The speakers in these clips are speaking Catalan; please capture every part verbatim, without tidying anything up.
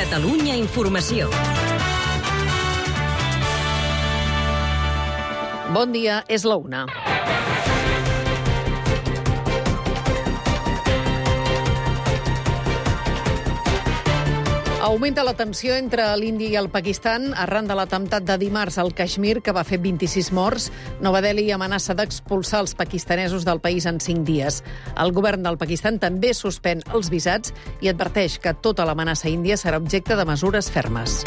Catalunya Informació. Bon dia, és la una. Augmenta la tensió entre l'Índia i el Pakistan arran de l'atemptat de dimarts al Caixmir, que va fer vint-i-sis morts. Nova Delhi amenaça d'expulsar els pakistanesos del país en cinc dies. El govern del Pakistan també suspèn els visats i adverteix que tota l'amenaça índia serà objecte de mesures fermes.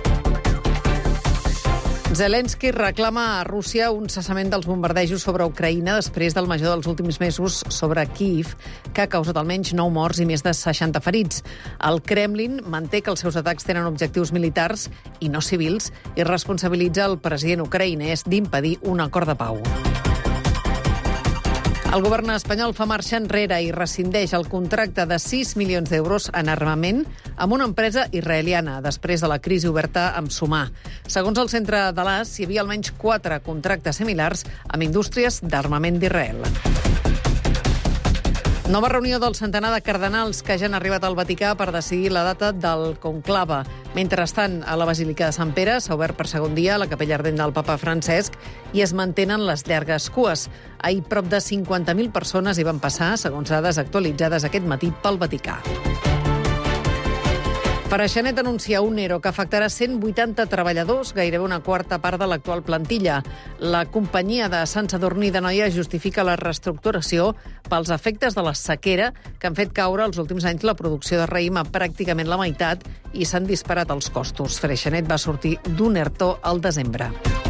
Zelensky reclama a Rússia un cessament dels bombardejos sobre Ucraïna després del major dels últims mesos sobre Kíiv, que ha causat almenys nou morts i més de seixanta ferits. El Kremlin manté que els seus atacs tenen objectius militars i no civils i responsabilitza el president ucraïnès d'impedir un acord de pau. El govern espanyol fa marxa enrere i rescindeix el contracte de sis milions d'euros en armament amb una empresa israeliana després de la crisi oberta amb Sumar. Segons el centre de l'A S, hi havia almenys quatre contractes similars amb indústries d'armament d'Israel. Nova reunió del centenar de cardenals que ja han arribat al Vaticà per decidir la data del conclave. Mentrestant, a la Basílica de Sant Pere s'ha obert per segon dia la capella ardent del papa Francesc i es mantenen les llargues cues. Ahir prop de cinquanta mil persones hi van passar, segons dades actualitzades aquest matí pel Vaticà. Freixenet anuncia un ERO que afectarà cent vuitanta treballadors, gairebé una quarta part de l'actual plantilla. La companyia de Sant Sadurní d'Anoia justifica la reestructuració pels efectes de la sequera que han fet caure els últims anys la producció de raïm a pràcticament la meitat i s'han disparat els costos. Freixenet va sortir d'un ERTO al desembre.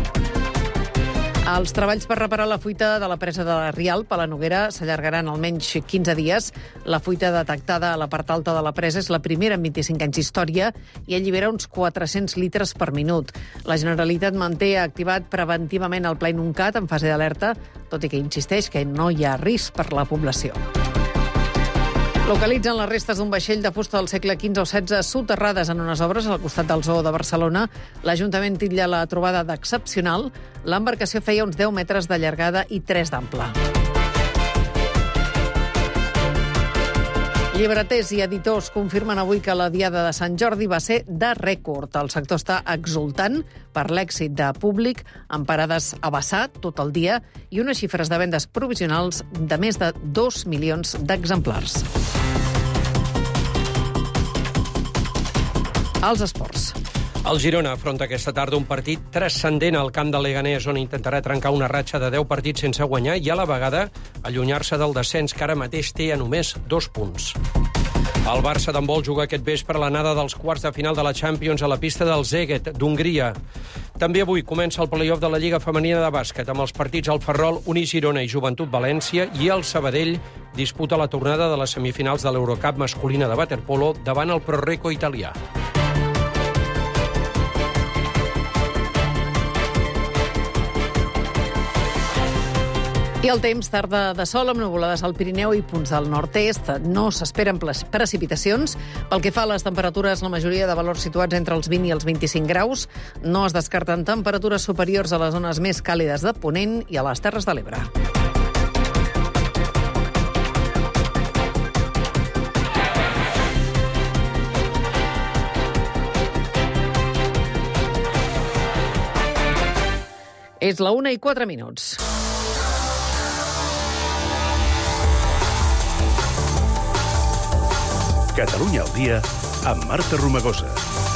Els treballs per reparar la fuita de la presa de la Rialp a la Noguera s'allargaran almenys quinze dies. La fuita detectada a la part alta de la presa és la primera en vint-i-cinc anys d'història i allibera uns quatre-cents litres per minut. La Generalitat manté activat preventivament el Pla Inuncat en fase d'alerta, tot i que insisteix que no hi ha risc per la població. Localitzen les restes d'un vaixell de fusta del segle quinze o setze soterrades en unes obres al costat del Zoo de Barcelona. L'Ajuntament titlla la trobada d'excepcional. L'embarcació feia uns deu metres de llargada i tres d'ample. Llibreters i editors confirmen avui que la Diada de Sant Jordi va ser de rècord. El sector està exultant per l'èxit de públic, amb parades a vessar tot el dia i unes xifres de vendes provisionals de més de dos milions d'exemplars. Els esports. El Girona afronta aquesta tarda un partit transcendent al camp de Leganés, on intentarà trencar una ratxa de deu partits sense guanyar i a la vegada allunyar-se del descens, que ara mateix té a només dos punts. El Barça d'handbol juga aquest vespre a l'anada dels quarts de final de la Champions a la pista del Szeged d'Hongria. També avui comença el play-off de la Lliga Femenina de Bàsquet, amb els partits al Ferrol, Unís Girona i Joventut València, i el Sabadell disputa la tornada de les semifinals de l'Eurocup masculina de waterpolo davant el Prorreco italià. I el temps, tarda de sol amb nuvolades al Pirineu i punts del nord-est. No s'esperen precipitacions. Pel que fa a les temperatures, la majoria de valors situats entre els vint i els vint-i-cinc graus. No es descarten temperatures superiors a les zones més càlides de Ponent i a les Terres de l'Ebre. És la una i quatre minuts. Catalunya al dia, amb Marta Romagosa.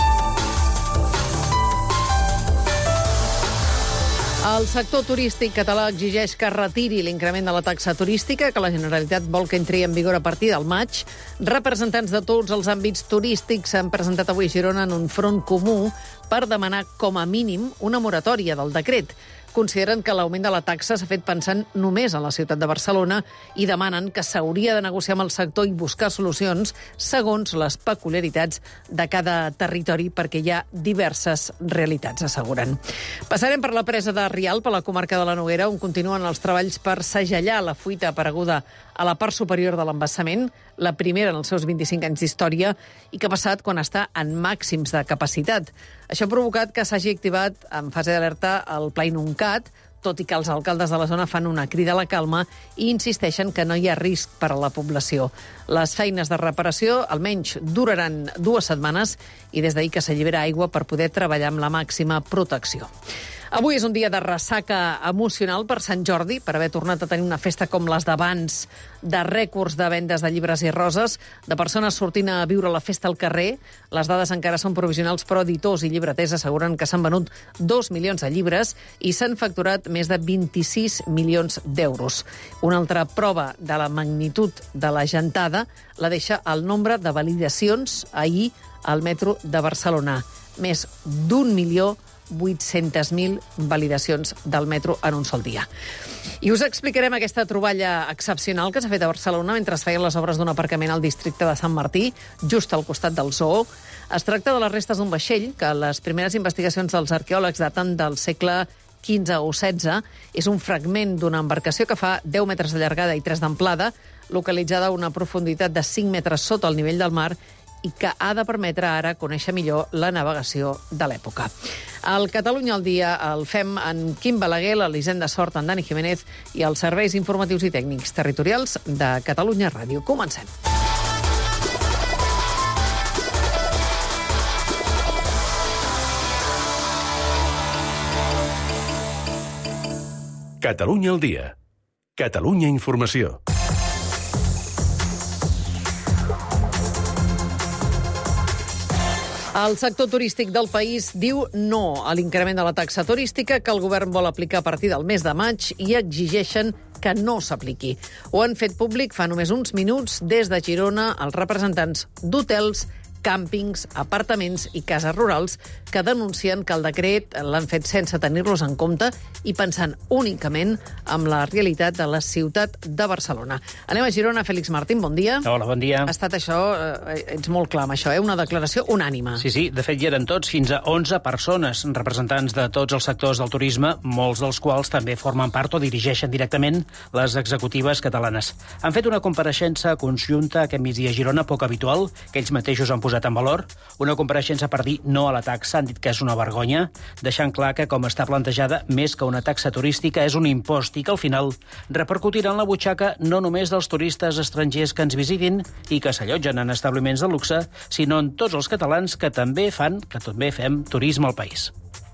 El sector turístic català exigeix que retiri l'increment de la taxa turística, que la Generalitat vol que entri en vigor a partir del maig. Representants de tots els àmbits turístics s'han presentat avui a Girona en un front comú per demanar, com a mínim, una moratòria del decret. Consideren que l'augment de la taxa s'ha fet pensant només en la ciutat de Barcelona i demanen que s'hauria de negociar amb el sector i buscar solucions segons les peculiaritats de cada territori, perquè hi ha diverses realitats, asseguren. Passarem per la presa de Rialp, a la comarca de la Noguera, on continuen els treballs per segellar la fuita apareguda a la part superior de l'embassament, la primera en els seus vint-i-cinc anys d'història, i que ha passat quan està en màxims de capacitat. Això ha provocat que s'hagi activat en fase d'alerta el Pla Inuncat, tot i que els alcaldes de la zona fan una crida a la calma i insisteixen que no hi ha risc per a la població. Les feines de reparació almenys duraran dues setmanes i des d'ahir que s'allibera aigua per poder treballar amb la màxima protecció. Avui és un dia de ressaca emocional per Sant Jordi, per haver tornat a tenir una festa com les d'abans, de rècords de vendes de llibres i roses, de persones sortint a viure la festa al carrer. Les dades encara són provisionals, però editors i llibreters asseguren que s'han venut dos milions de llibres i s'han facturat més de vint-i-sis milions d'euros. Una altra prova de la magnitud de la gentada la deixa el nombre de validacions ahir al metro de Barcelona. Més d'un milió vuit-centes mil validacions del metro en un sol dia. I us explicarem aquesta troballa excepcional que s'ha fet a Barcelona mentre es feien les obres d'un aparcament al districte de Sant Martí, just al costat del zoo. Es tracta de les restes d'un vaixell que les primeres investigacions dels arqueòlegs daten del segle quinze o setze. És un fragment d'una embarcació que fa deu metres de llargada i tres d'amplada, localitzada a una profunditat de cinc metres sota el nivell del mar i que ha de permetre ara conèixer millor la navegació de l'època. El Catalunya al dia el fem en Quim Balaguer, l'Elisenda Sort, en Dani Jiménez i els serveis informatius i tècnics territorials de Catalunya Ràdio. Comencem. Catalunya al dia. Catalunya Informació. El sector turístic del país diu no a l'increment de la taxa turística que el govern vol aplicar a partir del mes de maig i exigeixen que no s'apliqui. Ho han fet públic fa només uns minuts des de Girona els representants d'hotels, càmpings, apartaments i cases rurals que denuncien que el decret l'han fet sense tenir-los en compte i pensant únicament en la realitat de la ciutat de Barcelona. Anem a Girona. Fèlix Martín, bon dia. Hola, bon dia. Ha estat això, eh, ets molt clar amb això, eh? Una declaració unànime. Sí, sí, de fet hi eren tots, fins a onze persones, representants de tots els sectors del turisme, molts dels quals també formen part o dirigeixen directament les executives catalanes. Han fet una compareixença conjunta aquest migdia a Girona, poc habitual, que ells mateixos han posat en valor, una compareixença per dir no a la taxa, han dit que és una vergonya, deixant clar que, com està plantejada, més que una taxa turística és un impost i que al final repercutirà en la butxaca no només dels turistes estrangers que ens visitin i que s'allotgen en establiments de luxe, sinó en tots els catalans que també fan, que també fem turisme al país.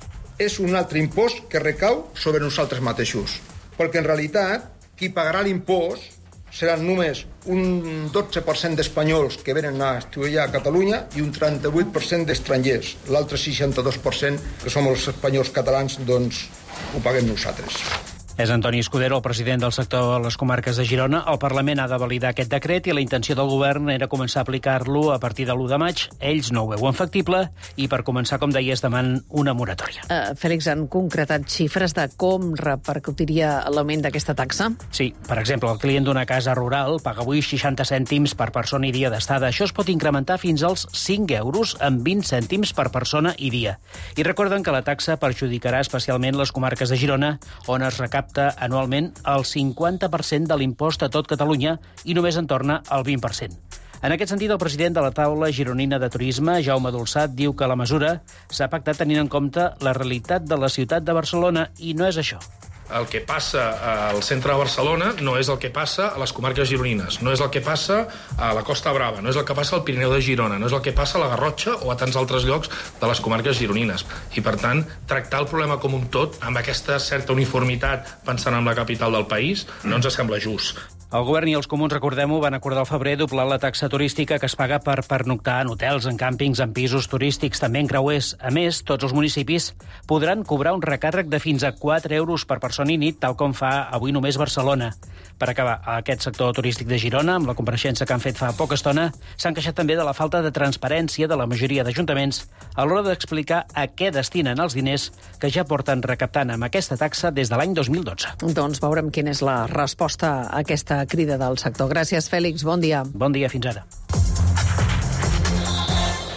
És un altre impost que recau sobre nosaltres mateixos, perquè en realitat qui pagarà l'impost seran només un dotze per cent d'espanyols que venen a estudiar a Catalunya i un trenta-vuit per cent d'estrangers. L'altre seixanta-dos per cent, que som els espanyols catalans, doncs ho paguem nosaltres. És Antoni Escudero, el president del sector a les comarques de Girona. El Parlament ha de validar aquest decret i la intenció del govern era començar a aplicar-lo a partir de l'u de maig. Ells no ho veuen factible i, per començar, com deies, demanen una moratòria. Uh, Fèlix, han concretat xifres de com repercutiria l'augment d'aquesta taxa? Sí, per exemple, el client d'una casa rural paga avui seixanta cèntims per persona i dia d'estada. Això es pot incrementar fins als cinc euros amb vint cèntims per persona i dia. I recorden que la taxa perjudicarà especialment les comarques de Girona, on es recapta anualment el cinquanta per cent de l'impost a tot Catalunya i només en torna el vint per cent. En aquest sentit, el president de la taula gironina de turisme, Jaume Dolçat, diu que la mesura s'ha pactat tenint en compte la realitat de la ciutat de Barcelona i no és això. El que passa al centre de Barcelona no és el que passa a les comarques gironines, no és el que passa a la Costa Brava, no és el que passa al Pirineu de Girona, no és el que passa a la Garrotxa o a tants altres llocs de les comarques gironines. I, per tant, tractar el problema com un tot, amb aquesta certa uniformitat pensant en la capital del país, no ens sembla just. El govern i els comuns, recordem-ho, van acordar al febrer doblar la taxa turística que es paga per pernoctar en hotels, en càmpings, en pisos turístics, també en creuers. A més, tots els municipis podran cobrar un recàrrec de fins a quatre euros per persona i nit, tal com fa avui només Barcelona. Per acabar, aquest sector turístic de Girona, amb la compareixença que han fet fa poca estona, s'han queixat també de la falta de transparència de la majoria d'ajuntaments a l'hora d'explicar a què destinen els diners que ja porten recaptant amb aquesta taxa des de l'any dos mil dotze. Doncs veurem quina és la resposta a aquesta crida del sector. Gràcies, Fèlix. Bon dia. Bon dia, fins ara.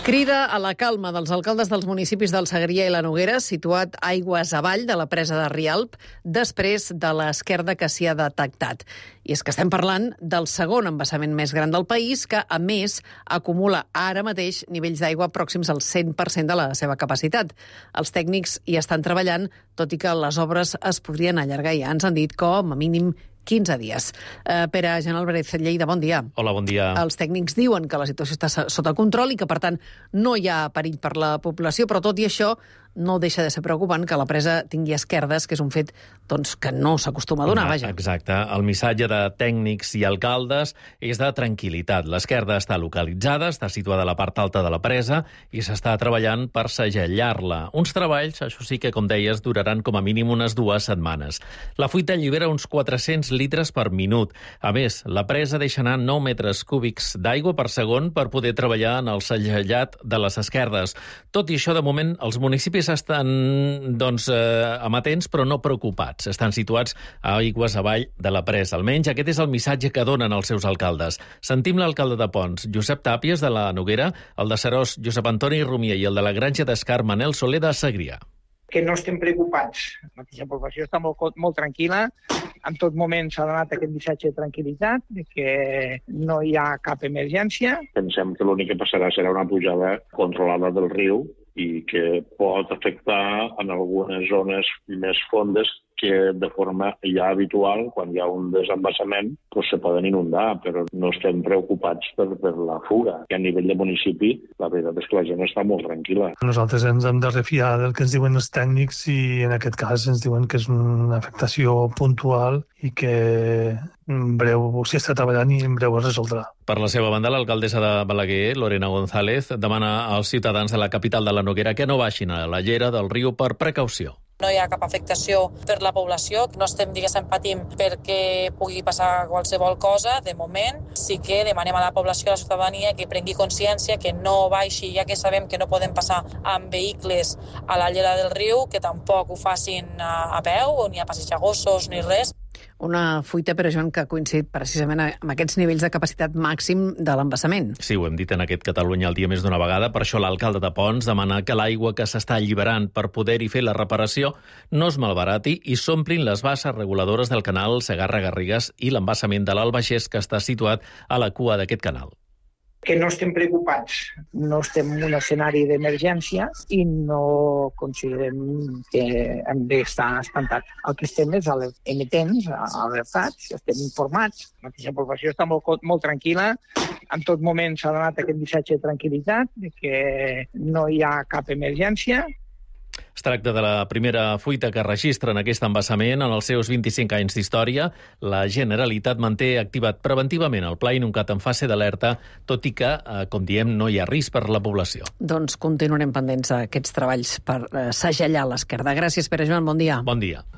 Crida a la calma dels alcaldes dels municipis del Segrià i la Noguera, situat aigües avall de la presa de Rialp, després de l'esquerda que s'hi ha detectat. I és que estem parlant del segon embassament més gran del país, que, a més, acumula ara mateix nivells d'aigua pròxims al cent per cent de la seva capacitat. Els tècnics hi estan treballant, tot i que les obres es podrien allargar, ja ens han dit, com a mínim quinze dies. Uh, Pere Jean Álvarez, Lleida, bon dia. Hola, bon dia. Els tècnics diuen que la situació està sota control i que, per tant, no hi ha perill per la població, però tot i això no deixa de ser preocupant que la presa tingui esquerdes, que és un fet doncs, que no s'acostuma a donar, vaja. Exacte. El missatge de tècnics i alcaldes és de tranquil·litat. L'esquerda està localitzada, està situada a la part alta de la presa i s'està treballant per segellar-la. Uns treballs, això sí que, com deies, duraran com a mínim unes dues setmanes. La fuita allibera uns quatre-cents litres per minut. A més, la presa deixa anar nou metres cúbics d'aigua per segon per poder treballar en el segellat de les esquerdes. Tot i això, de moment, els municipis estan doncs, eh, amatents però no preocupats. Estan situats a aigües avall de la presa. Almenys aquest és el missatge que donen els seus alcaldes. Sentim l'alcalde de Ponts, Josep Tàpies, de la Noguera, el de Seròs, Josep Antoni Rumier, i el de la Granja d'Escar, Manel Soler, de Segrià. Que no estem preocupats. La mateixa població està molt, molt tranquil·la. En tot moment s'ha donat aquest missatge de tranquil·litat, de que no hi ha cap emergència. Pensem que l'únic que passarà serà una pujada controlada del riu i que pot afectar en algunes zones més fondes que de forma ja habitual, quan hi ha un desembassament, doncs se poden inundar, però no estem preocupats per, per la fuga. I a nivell de municipi, la veritat és que la gent està molt tranquil·la. Nosaltres ens hem de refiar del que ens diuen els tècnics i en aquest cas ens diuen que és una afectació puntual i que en breu s'hi està treballant i en breu es resoldrà. Per la seva banda, l'alcaldessa de Balaguer, Lorena González, demana als ciutadans de la capital de la Noguera que no baixin a la llera del riu per precaució. No hi ha cap afectació per la població, no estem, diguéssim, patint perquè pugui passar qualsevol cosa, de moment. Sí que demanem a la població, a la ciutadania, que prengui consciència, que no baixi, ja que sabem que no podem passar amb vehicles a la llera del riu, que tampoc ho facin a, a peu, ni a passejagossos, ni res. Una fuita, però, Joan, que ha coincidit precisament amb aquests nivells de capacitat màxim de l'embassament. Sí, ho hem dit en aquest Catalunya al dia més d'una vegada. Per això l'alcalde de Ponts demana que l'aigua que s'està alliberant per poder-hi fer la reparació no es malbarati i s'omplin les basses reguladores del canal Segarra-Garrigues i l'embassament de l'Albaixés, que està situat a la cua d'aquest canal. Que no estem preocupats, no estem en un escenari d'emergència i no considerem que hem d'estar espantats. El que estem és emetents, alertats, estem informats. La mateixa població està molt, molt tranquil·la. En tot moment s'ha donat aquest missatge de tranquil·litat, de que no hi ha cap emergència. Es tracta de la primera fuita que registra en aquest embassament en els seus vint-i-cinc anys d'història. La Generalitat manté activat preventivament el Pla Inuncat en fase d'alerta, tot i que, com diem, no hi ha risc per la població. Doncs continuarem pendents d'aquests treballs per segellar l'esquerda. Gràcies, Pere Joan, bon dia. Bon dia.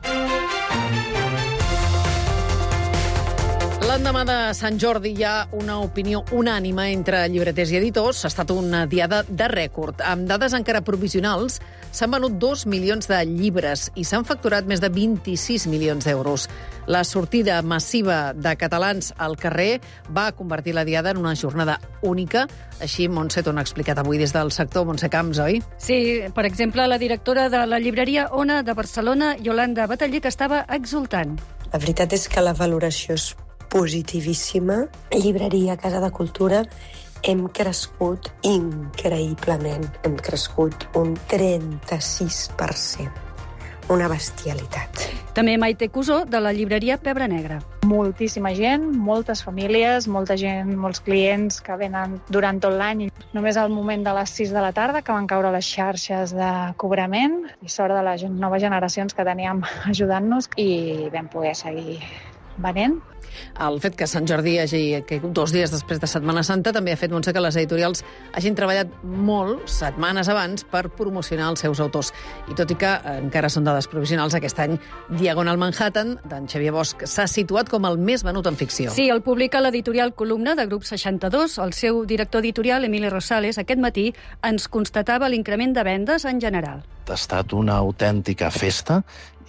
L'endemà de Sant Jordi hi ha una opinió unànime entre llibreters i editors. Ha estat una diada de rècord. Amb dades encara provisionals, s'han venut dos milions de llibres i s'han facturat més de vint-i-sis milions d'euros. La sortida massiva de catalans al carrer va convertir la diada en una jornada única. Així, Montse t'ho ha explicat avui des del sector. Montse Camps, oi? Sí, per exemple, la directora de la llibreria Ona de Barcelona, Yolanda Bataller, que estava exultant. La veritat és que la valoració és positivíssima. Llibreria Casa de Cultura hem crescut increïblement. Hem crescut un trenta-sis per cent. Una bestialitat. També Maite Cusó, de la llibreria Pebre Negra. Moltíssima gent, moltes famílies, molta gent, molts clients que venen durant tot l'any. Només al moment de les sis de la tarda que van caure les xarxes de cobrament i sort de les noves generacions que teníem ajudant-nos i vam poder seguir venent. El fet que Sant Jordi hagi caigut dos dies després de Setmana Santa també ha fet, Montse, que les editorials hagin treballat molt, setmanes abans, per promocionar els seus autors. I tot i que encara són dades provisionals, aquest any Diagonal Manhattan, d'en Xavier Bosch, s'ha situat com el més venut en ficció. Sí, el publica l'editorial Columna de Grup seixanta-dos. El seu director editorial, Emili Rosales, aquest matí ens constatava l'increment de vendes en general. Ha estat una autèntica festa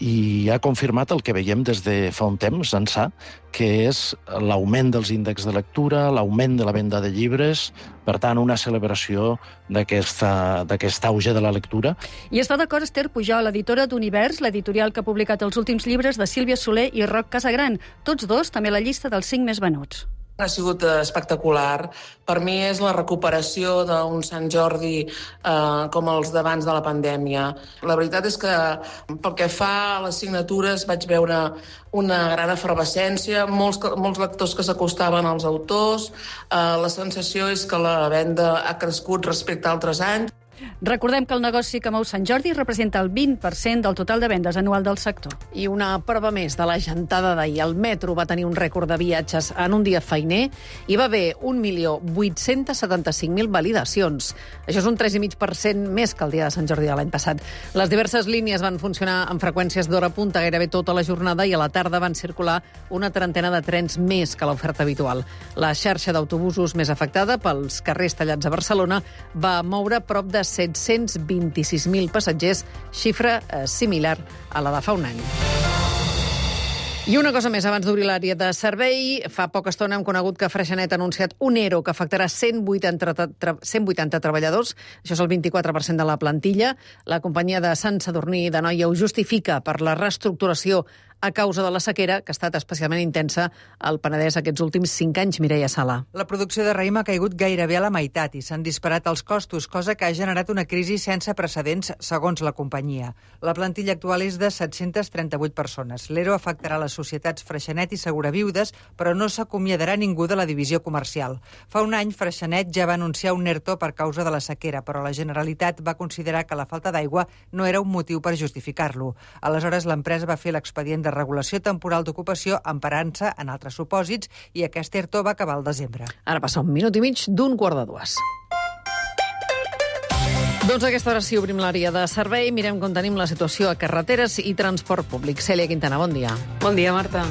i ha confirmat el que veiem des de fa un temps ençà, que és l'augment dels índexs de lectura, l'augment de la venda de llibres, per tant, una celebració d'aquesta d'aquest auge de la lectura. I està d'acord Esther Pujol, editora d'Univers, l'editorial que ha publicat els últims llibres de Sílvia Soler i Roc Casagran, tots dos també a la llista dels cinc més venuts. Ha sigut espectacular. Per mi és la recuperació d'un Sant Jordi eh, com els d'abans de la pandèmia. La veritat és que pel que fa a les signatures vaig veure una gran efervescència, molts, molts lectors que s'acostaven als autors. Eh, la sensació és que la venda ha crescut respecte a altres anys. Recordem que el negoci que mou Sant Jordi representa el vint per cent del total de vendes anual del sector. I una prova més de la gentada d'ahir. El metro va tenir un rècord de viatges en un dia feiner. Hi va haver un milió vuit-cents setanta-cinc mil validacions. Això és un tres coma cinc per cent més que el dia de Sant Jordi de l'any passat. Les diverses línies van funcionar amb freqüències d'hora punta gairebé tota la jornada i a la tarda van circular una trentena de trens més que l'oferta habitual. La xarxa d'autobusos més afectada pels carrers tallats a Barcelona va moure prop de set-cents vint-i-sis mil passatgers, xifra eh, similar a la de fa un any. I una cosa més, abans d'obrir l'àrea de servei, fa poca estona hem conegut que Freixenet ha anunciat un ERO que afectarà cent vuitanta, tra cent vuitanta treballadors, això és el vint-i-quatre per cent de la plantilla. La companyia de Sant Sadurní d'Anoia ho justifica per la reestructuració a causa de la sequera, que ha estat especialment intensa al Penedès aquests últims cinc anys. Mireia Sala. La producció de raïm ha caigut gairebé a la meitat i s'han disparat els costos, cosa que ha generat una crisi sense precedents, segons la companyia. La plantilla actual és de set-cents trenta-vuit persones. L'ERO afectarà les societats Freixenet i Seguraviudes, però no s'acomiadarà ningú de la divisió comercial. Fa un any, Freixenet ja va anunciar un ERTO per causa de la sequera, però la Generalitat va considerar que la falta d'aigua no era un motiu per justificar-lo. Aleshores, l'empresa va fer l'expedient de regulació temporal d'ocupació emparant-se en altres supòsits i aquest ERTO va acabar al desembre. Ara passa un minut i mig d'un quart de dues. Doncs a aquesta hora sí obrim l'àrea de servei, mirem com tenim la situació a carreteres i transport públic. Cèlia Quintana, bon dia. Bon dia, Marta.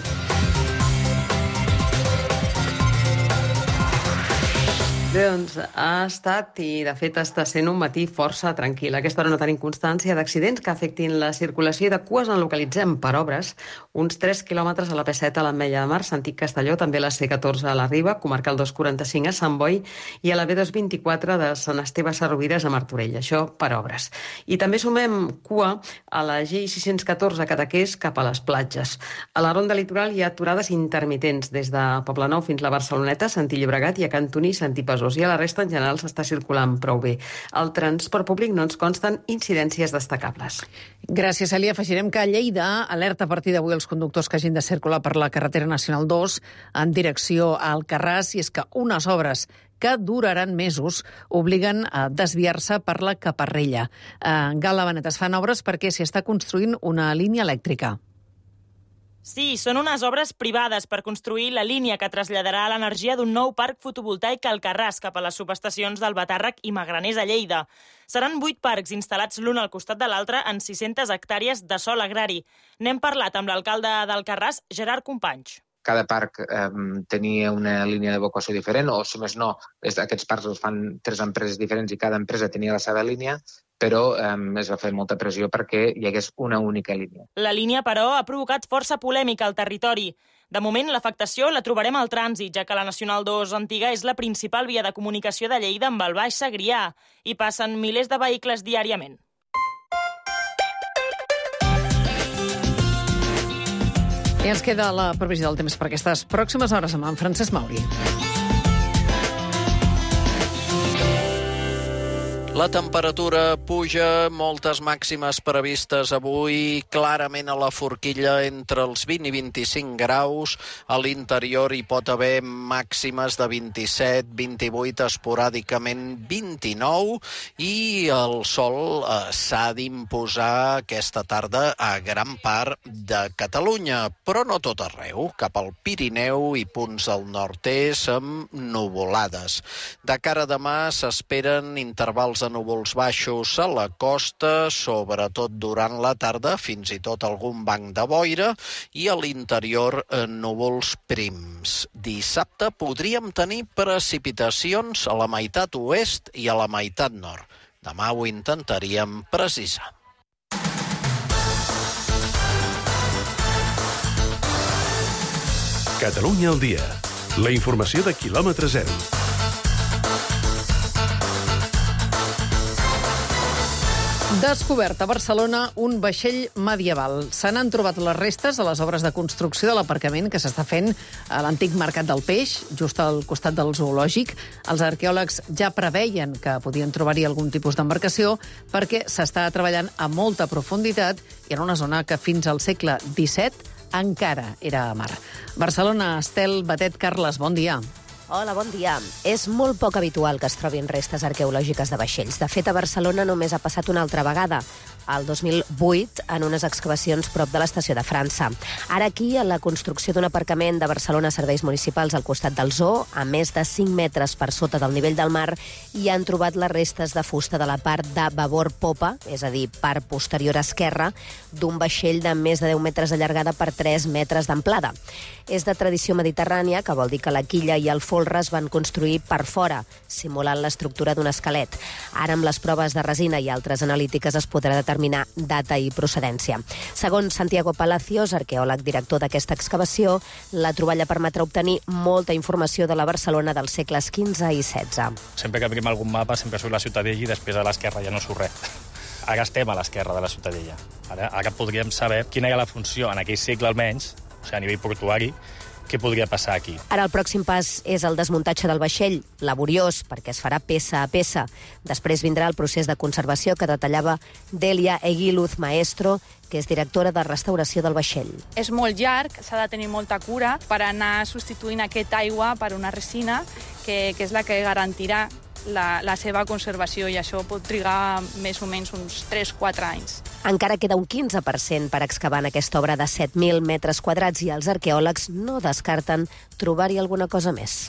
Bé, doncs ha estat i de fet està sent un matí força tranquil. A aquesta hora no tenim constància d'accidents que afectin la circulació i de cues en localitzem per obres. Uns tres quilòmetres a la P set a l'Ametlla de Mar, Antic Castelló, també la C catorze a la Riba, comarcal dos quaranta-cinc a Sant Boi i a la B dos vint-i-quatre de Sant Esteve Sesrovires a Martorell, això per obres. I també sumem cua a la G sis-cents catorze a Cadaqués cap a les platges. A la Ronda Litoral hi ha aturades intermitents des de Poblenou fins a la Barceloneta, Santí Llobregat i a Cantoni, Santí Pesós, i a la resta en general s'està circulant prou bé. Al transport públic no ens consten incidències destacables. Gràcies, Cèlia. Afegirem que a Lleida alerta a partir d'avui els conductors que hagin de circular per la carretera nacional dos en direcció a Alcarràs, i és que unes obres que duraran mesos obliguen a desviar-se per la Caparrella. A Gala Benet es fan obres perquè s'hi està construint una línia elèctrica. Sí, són unes obres privades per construir la línia que traslladarà l'energia d'un nou parc fotovoltaic a Alcarràs cap a les subestacions del Batàrrec i Magraners a Lleida. Seran vuit parcs instal·lats l'un al costat de l'altre en sis-centes hectàrees de sòl agrari. N'hem parlat amb l'alcalde d'Alcarràs, Gerard Companys. Cada parc eh, tenia una línia d'evacuació diferent, o si més no, aquests parcs els fan tres empreses diferents i cada empresa tenia la seva línia, però eh, es va fer molta pressió perquè hi hagués una única línia. La línia, però, ha provocat força polèmica al territori. De moment, l'afectació la trobarem al trànsit, ja que la Nacional dos antiga és la principal via de comunicació de Lleida amb el Baix Segrià. Hi passen milers de vehicles diàriament. I ens queda la previsió del temps per aquestes pròximes hores amb en Francesc Mauri. La temperatura puja, moltes màximes previstes avui, clarament a la forquilla entre els vint i vint-i-cinc graus. A l'interior hi pot haver màximes de vint-i-set, vint-i-vuit, esporàdicament vint-i-nou, i el sol eh, s'ha d'imposar aquesta tarda a gran part de Catalunya, però no tot arreu, cap al Pirineu i punts del nord-est amb nuvolades. De cara a demà s'esperen intervals de núvols baixos a la costa, sobretot durant la tarda, fins i tot algun banc de boira, i a l'interior eh, núvols prims. Dissabte podríem tenir precipitacions a la meitat oest i a la meitat nord. Demà ho intentaríem precisar. Catalunya al dia. La informació de quilòmetre zero. Descobert a Barcelona un vaixell medieval. Se n'han trobat les restes a les obres de construcció de l'aparcament que s'està fent a l'antic Mercat del Peix, just al costat del zoològic. Els arqueòlegs ja preveien que podien trobar-hi algun tipus d'embarcació perquè s'està treballant a molta profunditat i en una zona que fins al segle disset encara era a mar. Barcelona, Estel, Batet, Carles, bon dia. Hola, bon dia. És molt poc habitual que es trobin restes arqueològiques de vaixells. De fet, a Barcelona només ha passat una altra vegada, el dos mil vuit, en unes excavacions prop de l'estació de França. Ara aquí, a la construcció d'un aparcament de Barcelona Serveis Municipals al costat del zoo, a més de cinc metres per sota del nivell del mar, hi han trobat les restes de fusta de la part de babord popa, és a dir, part posterior esquerra, d'un vaixell de més de deu metres de llargada per tres metres d'amplada. És de tradició mediterrània, que vol dir que la quilla i el folre es van construir per fora, simulant l'estructura d'un esquelet. Ara, amb les proves de resina i altres analítiques, es podrà determinar data i procedència. Segons Santiago Palacios, arqueòleg director d'aquesta excavació, la troballa permetrà obtenir molta informació de la Barcelona dels segles quinze i setze. Sempre que obrim algun mapa, sempre surt la Ciutadella i després a l'esquerra ja no surt res. Ara estem a l'esquerra de la Ciutadella. Ara, ara podríem saber quina era la funció, en aquell segle almenys, o sigui, a nivell portuari, què podria passar aquí. Ara el pròxim pas és el desmuntatge del vaixell, laboriós, perquè es farà peça a peça. Després vindrà el procés de conservació que detallava Delia Eguiluz Maestro, que és directora de restauració del vaixell. És molt llarg, s'ha de tenir molta cura per anar substituint aquesta aigua per una resina, que, que és la que garantirà la, la seva conservació, i això pot trigar més o menys uns tres a quatre anys. Encara queda un quinze per cent per excavar en aquesta obra de set mil metres quadrats i els arqueòlegs no descarten trobar-hi alguna cosa més.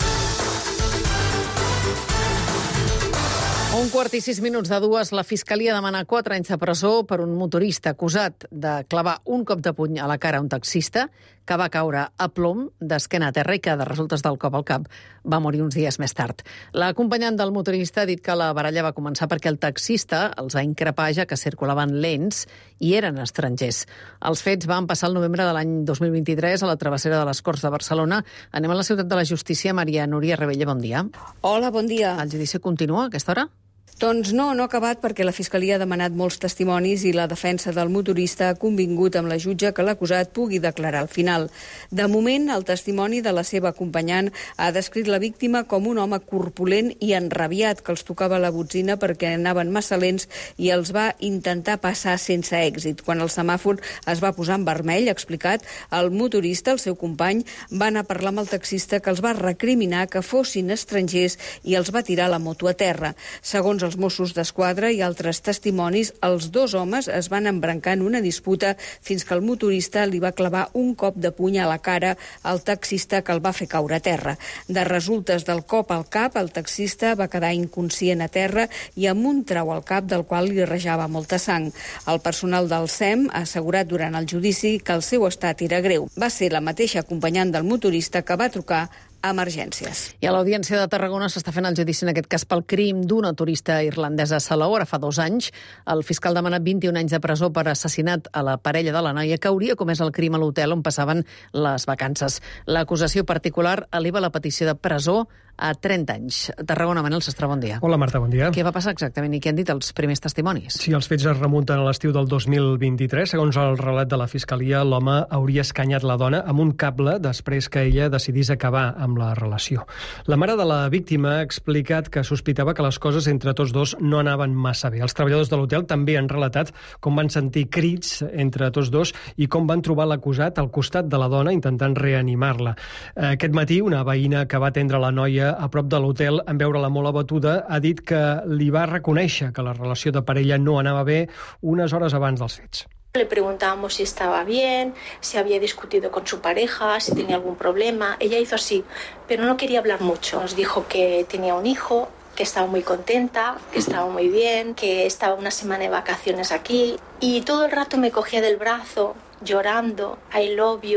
Un quart i sis minuts de dues, la Fiscalia demana quatre anys de presó per un motorista acusat de clavar un cop de puny a la cara a un taxista que va caure a plom d'esquena a terra i que, de resultes del cop al cap, va morir uns dies més tard. L'acompanyant del motorista ha dit que la baralla va començar perquè el taxista els va increpar ja que circulaven lents i eren estrangers. Els fets van passar el novembre de l'any dos mil vint-i-tres a la travessera de les Corts de Barcelona. Anem a la ciutat de la Justícia. Maria Núria Rebella, bon dia. Hola, bon dia. El judici continua a aquesta hora? Doncs no, no ha acabat perquè la Fiscalia ha demanat molts testimonis i la defensa del motorista ha convingut amb la jutge que l'acusat pugui declarar al final. De moment, el testimoni de la seva acompanyant ha descrit la víctima com un home corpulent i enrabiat que els tocava la botzina perquè anaven massa lents i els va intentar passar sense èxit. Quan el semàfor es va posar en vermell, ha explicat, el motorista, el seu company, va anar a parlar amb el taxista que els va recriminar que fossin estrangers i els va tirar la moto a terra. Segons els Mossos d'Esquadra i altres testimonis, els dos homes es van embrancar en una disputa fins que el motorista li va clavar un cop de puny a la cara al taxista que el va fer caure a terra. De resultes del cop al cap, el taxista va quedar inconscient a terra i amb un trau al cap del qual li rejava molta sang. El personal del S E M ha assegurat durant el judici que el seu estat era greu. Va ser la mateixa acompanyant del motorista que va trucar emergències. I a l'Audiència de Tarragona s'està fent el judici en aquest cas pel crim d'una turista irlandesa a Salou. Ara fa dos anys, el fiscal demana vint-i-un anys de presó per assassinat a la parella de la noia que hauria comès el crim a l'hotel on passaven les vacances. L'acusació particular eleva la petició de presó a trenta anys. Tarragona, Manel Sastre, bon dia. Hola, Marta, bon dia. Què va passar exactament i què han dit els primers testimonis? Sí, els fets es remunten a l'estiu del dos mil vint-i-tres. Segons el relat de la Fiscalia, l'home hauria escanyat la dona amb un cable després que ella decidís acabar amb la relació. La mare de la víctima ha explicat que sospitava que les coses entre tots dos no anaven massa bé. Els treballadors de l'hotel també han relatat com van sentir crits entre tots dos i com van trobar l'acusat al costat de la dona intentant reanimar-la. Aquest matí, una veïna que va atendre la noia a prop de l'hotel en veure-la molt abatuda ha dit que li va reconèixer que la relació de parella no anava bé unes hores abans dels fets. Le preguntábamos si estaba bien, si había discutido con su pareja, si tenía algún problema. Ella hizo así, pero no quería hablar mucho. Nos dijo que tenía un hijo, que estaba muy contenta, que estaba muy bien, que estaba una semana de vacaciones aquí. Y todo el rato me cogía del brazo, llorando, I love you,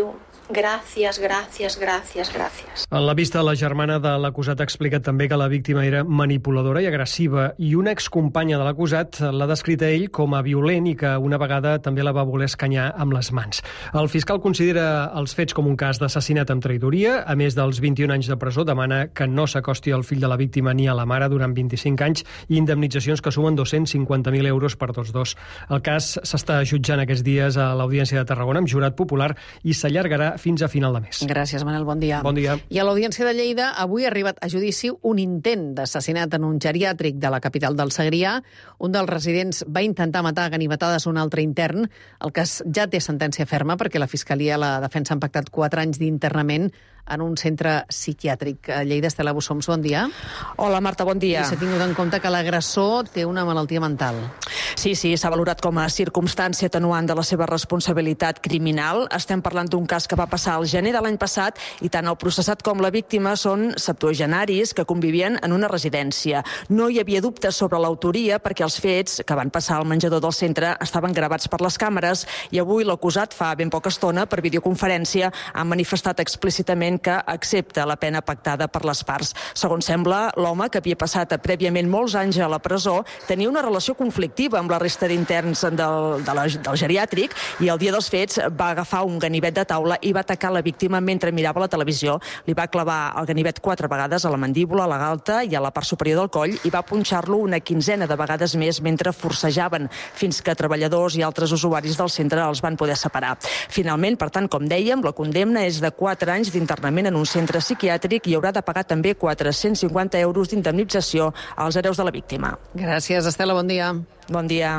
Gràcies, gràcies, gràcies, gràcies. En la vista, la germana de l'acusat ha explicat també que la víctima era manipuladora i agressiva i una excompanya de l'acusat l'ha descrit a ell com a violent i que una vegada també la va voler escanyar amb les mans. El fiscal considera els fets com un cas d'assassinat amb traïdoria. A més dels vint-i-un anys de presó, demana que no s'acosti al fill de la víctima ni a la mare durant vint-i-cinc anys i indemnitzacions que sumen dos-cents cinquanta mil euros per tots dos. El cas s'està jutjant aquests dies a l'Audiència de Tarragona amb jurat popular i s'allargarà fins a final de mes. Gràcies, Manel. Bon dia. Bon dia. I a l'Audiència de Lleida avui ha arribat a judici un intent d'assassinat en un geriàtric de la capital del Segrià. Un dels residents va intentar matar a ganivetades un altre intern. El cas ja té sentència ferma perquè la Fiscalia i la defensa han pactat quatre anys d'internament en un centre psiquiàtric. A Lleida, Estela Bussoms, bon dia. Hola, Marta, bon dia. I s'ha tingut en compte que l'agressor té una malaltia mental. Sí, sí, s'ha valorat com a circumstància atenuant de la seva responsabilitat criminal. Estem parlant d'un cas que va passar al gener de l'any passat i tant el processat com la víctima són septuagenaris que convivien en una residència. No hi havia dubtes sobre l'autoria perquè els fets que van passar al menjador del centre estaven gravats per les càmeres i avui l'acusat fa ben poca estona per videoconferència ha manifestat explícitament que accepta la pena pactada per les parts. Segons sembla, l'home, que havia passat prèviament molts anys a la presó, tenia una relació conflictiva amb la resta d'interns del, de la, del geriàtric i el dia dels fets va agafar un ganivet de taula i va atacar la víctima mentre mirava la televisió. Li va clavar el ganivet quatre vegades a la mandíbula, a la galta i a la part superior del coll i va punxar-lo una quinzena de vegades més mentre forcejaven fins que treballadors i altres usuaris del centre els van poder separar. Finalment, per tant, com dèiem, la condemna és de quatre anys d'internament en un centre psiquiàtric i haurà de pagar també quatre-cents cinquanta euros d'indemnització als hereus de la víctima. Gràcies, Estela, bon dia. Bon dia.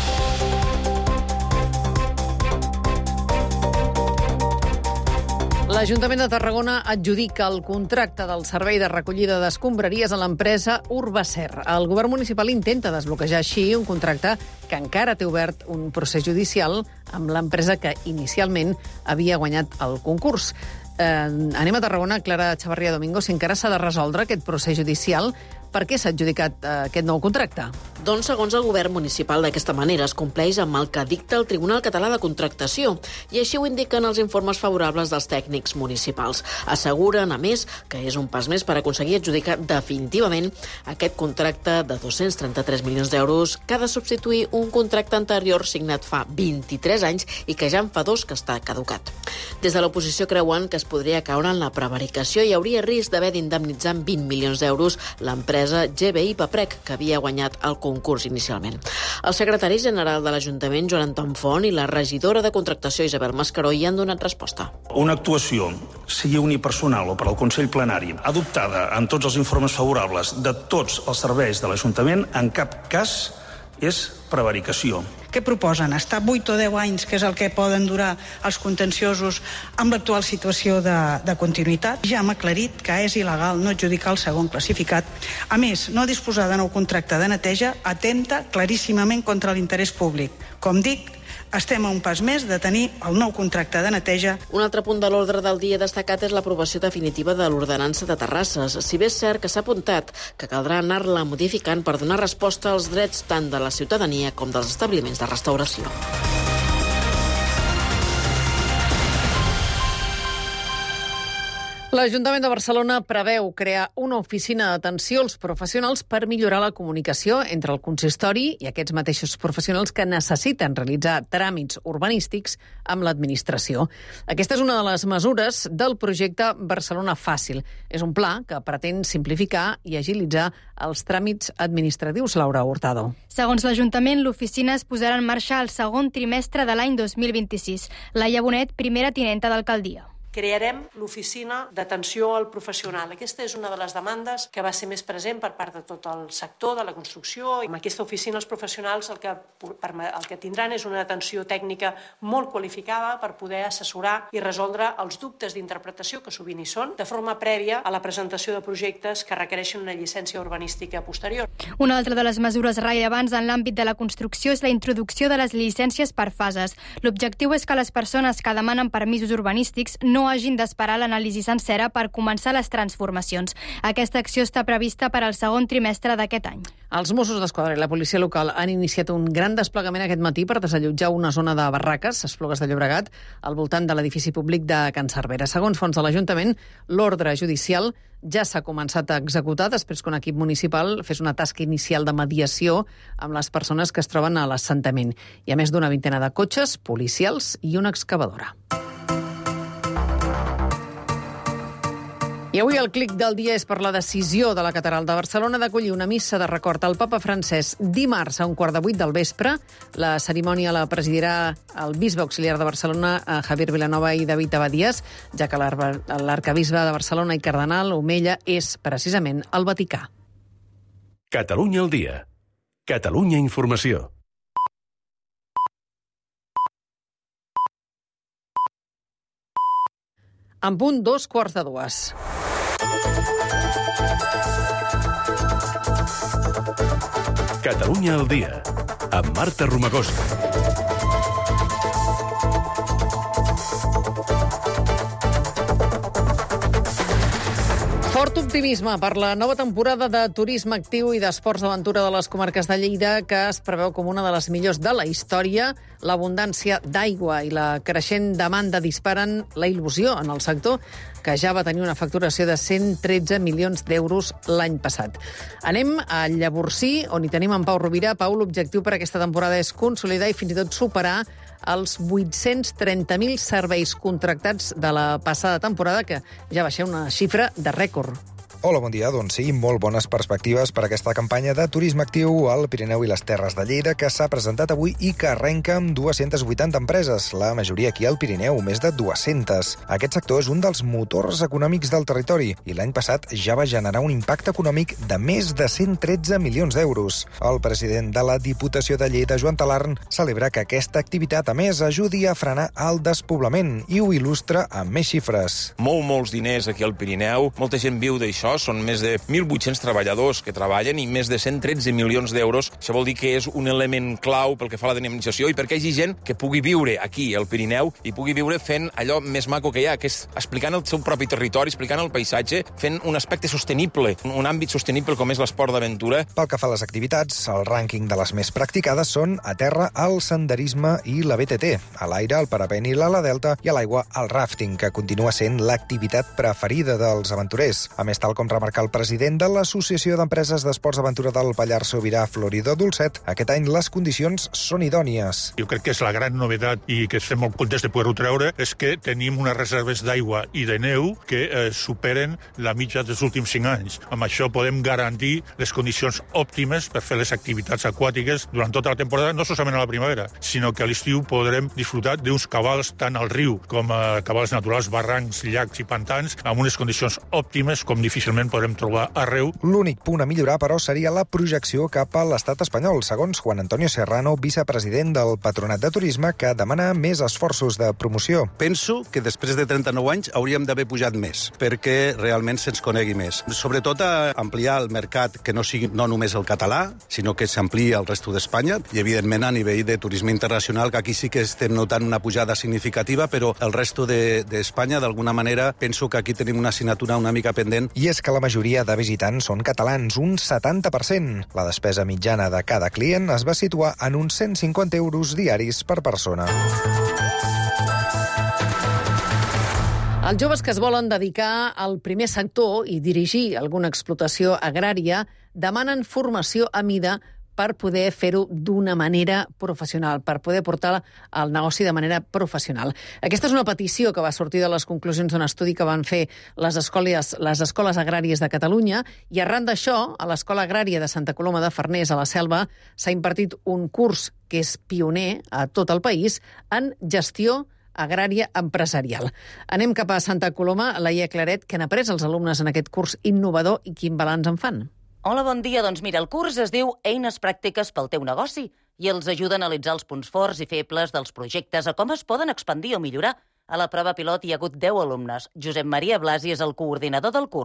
L'Ajuntament de Tarragona adjudica el contracte del servei de recollida d'escombraries a l'empresa Urbacer. El govern municipal intenta desbloquejar així un contracte que encara té obert un procés judicial amb l'empresa que inicialment havia guanyat el concurs. Eh, anem a Tarragona, Clara Chavarria Domingo, si encara s'ha de resoldre aquest procés judicial. Per què s'ha adjudicat eh, aquest nou contracte? Doncs, segons el govern municipal, d'aquesta manera es compleix amb el que dicta el Tribunal Català de Contractació i així ho indiquen els informes favorables dels tècnics municipals. Asseguren, a més, que és un pas més per aconseguir adjudicar definitivament aquest contracte de dos-cents trenta-tres milions d'euros que ha de substituir un contracte anterior signat fa vint-i-tres anys i que ja en fa dos que està caducat. Des de l'oposició creuen que es podria caure en la prevaricació i hi hauria risc d'haver d'indemnitzar amb vint milions d'euros l'empresa G B I Paprec, que havia guanyat el concurs inicialment. El secretari general de l'Ajuntament, Joan Anton Font, i la regidora de Contractació, Isabel Mascaró, hi han donat resposta. Una actuació, sigui unipersonal o per al Consell Plenari, adoptada amb tots els informes favorables de tots els serveis de l'Ajuntament, en cap cas és prevaricació. Què proposen? Estar vuit o deu anys, que és el que poden durar els contenciosos amb l'actual situació de, de continuïtat. Ja hem aclarit que és il·legal no adjudicar el segon classificat. A més, no disposar de nou contracte de neteja atempta claríssimament contra l'interès públic. Com dic, estem a un pas més de tenir el nou contracte de neteja. Un altre punt de l'ordre del dia destacat és l'aprovació definitiva de l'ordenança de terrasses. Si bé és cert que s'ha apuntat que caldrà anar-la modificant per donar resposta als drets tant de la ciutadania com dels establiments de restauració. L'Ajuntament de Barcelona preveu crear una oficina d'atenció als professionals per millorar la comunicació entre el consistori i aquests mateixos professionals que necessiten realitzar tràmits urbanístics amb l'administració. Aquesta és una de les mesures del projecte Barcelona Fàcil. És un pla que pretén simplificar i agilitzar els tràmits administratius. Laura Hurtado. Segons l'Ajuntament, l'oficina es posarà en marxa al segon trimestre de l'any dos mil vint-i-sis. Laia Bonet, primera tinenta d'alcaldia. Crearem l'oficina d'atenció al professional. Aquesta és una de les demandes que va ser més present per part de tot el sector de la construcció. Amb aquesta oficina els professionals el que, el que tindran és una atenció tècnica molt qualificada per poder assessorar i resoldre els dubtes d'interpretació que sovint hi són, de forma prèvia a la presentació de projectes que requereixen una llicència urbanística posterior. Una altra de les mesures rellevants en l'àmbit de la construcció és la introducció de les llicències per fases. L'objectiu és que les persones que demanen permisos urbanístics no hagin d'esperar l'anàlisi sencera per començar les transformacions. Aquesta acció està prevista per al segon trimestre d'aquest any. Els Mossos d'Esquadra i la policia local han iniciat un gran desplegament aquest matí per desallotjar una zona de barraques, Esplugues de Llobregat, al voltant de l'edifici públic de Can Cervera. Segons fons de l'Ajuntament, l'ordre judicial ja s'ha començat a executar després que un equip municipal fes una tasca inicial de mediació amb les persones que es troben a l'assentament. Hi ha més d'una vintena de cotxes, policials i una excavadora. I avui el clic del dia és per la decisió de la Catedral de Barcelona d'acollir una missa de record al papa Francesc dimarts a un quart de vuit del vespre. La cerimònia la presidirà el bisbe auxiliar de Barcelona, Javier Vilanova i David Abadías, ja que l'arcabisbe de Barcelona i cardenal Omella és precisament el Vaticà. Catalunya al dia. Catalunya Informació. En punt dos quarts de dues. Catalunya al dia, amb Marta Romagosa. Fort optimisme per la nova temporada de turisme actiu i d'esports d'aventura de les comarques de Lleida, que es preveu com una de les millors de la història. L'abundància d'aigua i la creixent demanda disparen la il·lusió en el sector, que ja va tenir una facturació de cent tretze milions d'euros l'any passat. Anem a Llavorsí, on hi tenim en Pau Rovira. Pau, l'objectiu per aquesta temporada és consolidar i fins i tot superar els vuit-cents trenta mil serveis contractats de la passada temporada, que ja va ser una xifra de rècord. Hola, bon dia. Doncs sí, molt bones perspectives per aquesta campanya de turisme actiu al Pirineu i les Terres de Lleida, que s'ha presentat avui i que arrenca amb dues-centes vuitanta empreses, la majoria aquí al Pirineu, més de dues-centes. Aquest sector és un dels motors econòmics del territori i l'any passat ja va generar un impacte econòmic de més de cent tretze milions d'euros. El president de la Diputació de Lleida, Joan Talarn, celebra que aquesta activitat, a més, ajudi a frenar el despoblament i ho il·lustra amb més xifres. Molt, molts diners aquí al Pirineu, molta gent viu d'això. Són més de mil vuit-cents treballadors que treballen i més de cent tretze milions d'euros. Això vol dir que és un element clau pel que fa a la dinamització i perquè hi hagi gent que pugui viure aquí, al Pirineu, i pugui viure fent allò més maco que hi ha, que és explicant el seu propi territori, explicant el paisatge, fent un aspecte sostenible, un àmbit sostenible com és l'esport d'aventura. Pel que fa a les activitats, el rànquing de les més practicades són a terra el senderisme i la B T T, a l'aire el parapent i l'ala delta i a l'aigua el rafting, que continua sent l'activitat preferida dels aventurers. A més, tal com remarca el president de l'Associació d'Empreses d'Esports d'Aventura del Pallars Sobirà, Florido Dulcet, aquest any les condicions són idònies. Jo crec que és la gran novetat i que estem molt contents de poder-ho treure, és que tenim unes reserves d'aigua i de neu que eh, superen la mitja dels últims cinc anys. Amb això podem garantir les condicions òptimes per fer les activitats aquàtiques durant tota la temporada, no solament a la primavera, sinó que a l'estiu podrem disfrutar d'uns cabals tant al riu com a cabals naturals, barrancs, llacs i pantans, amb unes condicions òptimes com difícilment podrem trobar arreu. L'únic punt a millorar, però, seria la projecció cap a l'estat espanyol, segons Juan Antonio Serrano, vicepresident del Patronat de Turisme, que demana més esforços de promoció. Penso que després de trenta-nou anys hauríem d'haver pujat més, perquè realment se'ns conegui més. Sobretot a ampliar el mercat, que no sigui no només el català, sinó que s'ampliï al resto d'Espanya, i evidentment a nivell de turisme internacional, que aquí sí que estem notant una pujada significativa, però el resto d'Espanya, de, d'alguna manera, penso que aquí tenim una assignatura una mica pendent. I és que la majoria de visitants són catalans, un setanta per cent. La despesa mitjana de cada client es va situar en uns cent cinquanta euros diaris per persona. Els joves que es volen dedicar al primer sector i dirigir alguna explotació agrària demanen formació a mida per poder fer-ho d'una manera professional, per poder portar el negoci de manera professional. Aquesta és una petició que va sortir de les conclusions d'un estudi que van fer les escoles, les escoles agràries de Catalunya, i arran d'això, a l'Escola Agrària de Santa Coloma de Farners, a la Selva, s'ha impartit un curs que és pioner a tot el país en gestió agrària empresarial. Anem cap a Santa Coloma, Laia Claret, que han après els alumnes en aquest curs innovador i quin balanç en fan? Hola, bon dia. Doncs mira, el curs es diu Eines pràctiques pel teu negoci i els ajuda a analitzar els punts forts i febles dels projectes, a com es poden expandir o millorar. A la prova pilot hi ha hagut deu alumnes. Josep Maria Blasi és el coordinador del curs.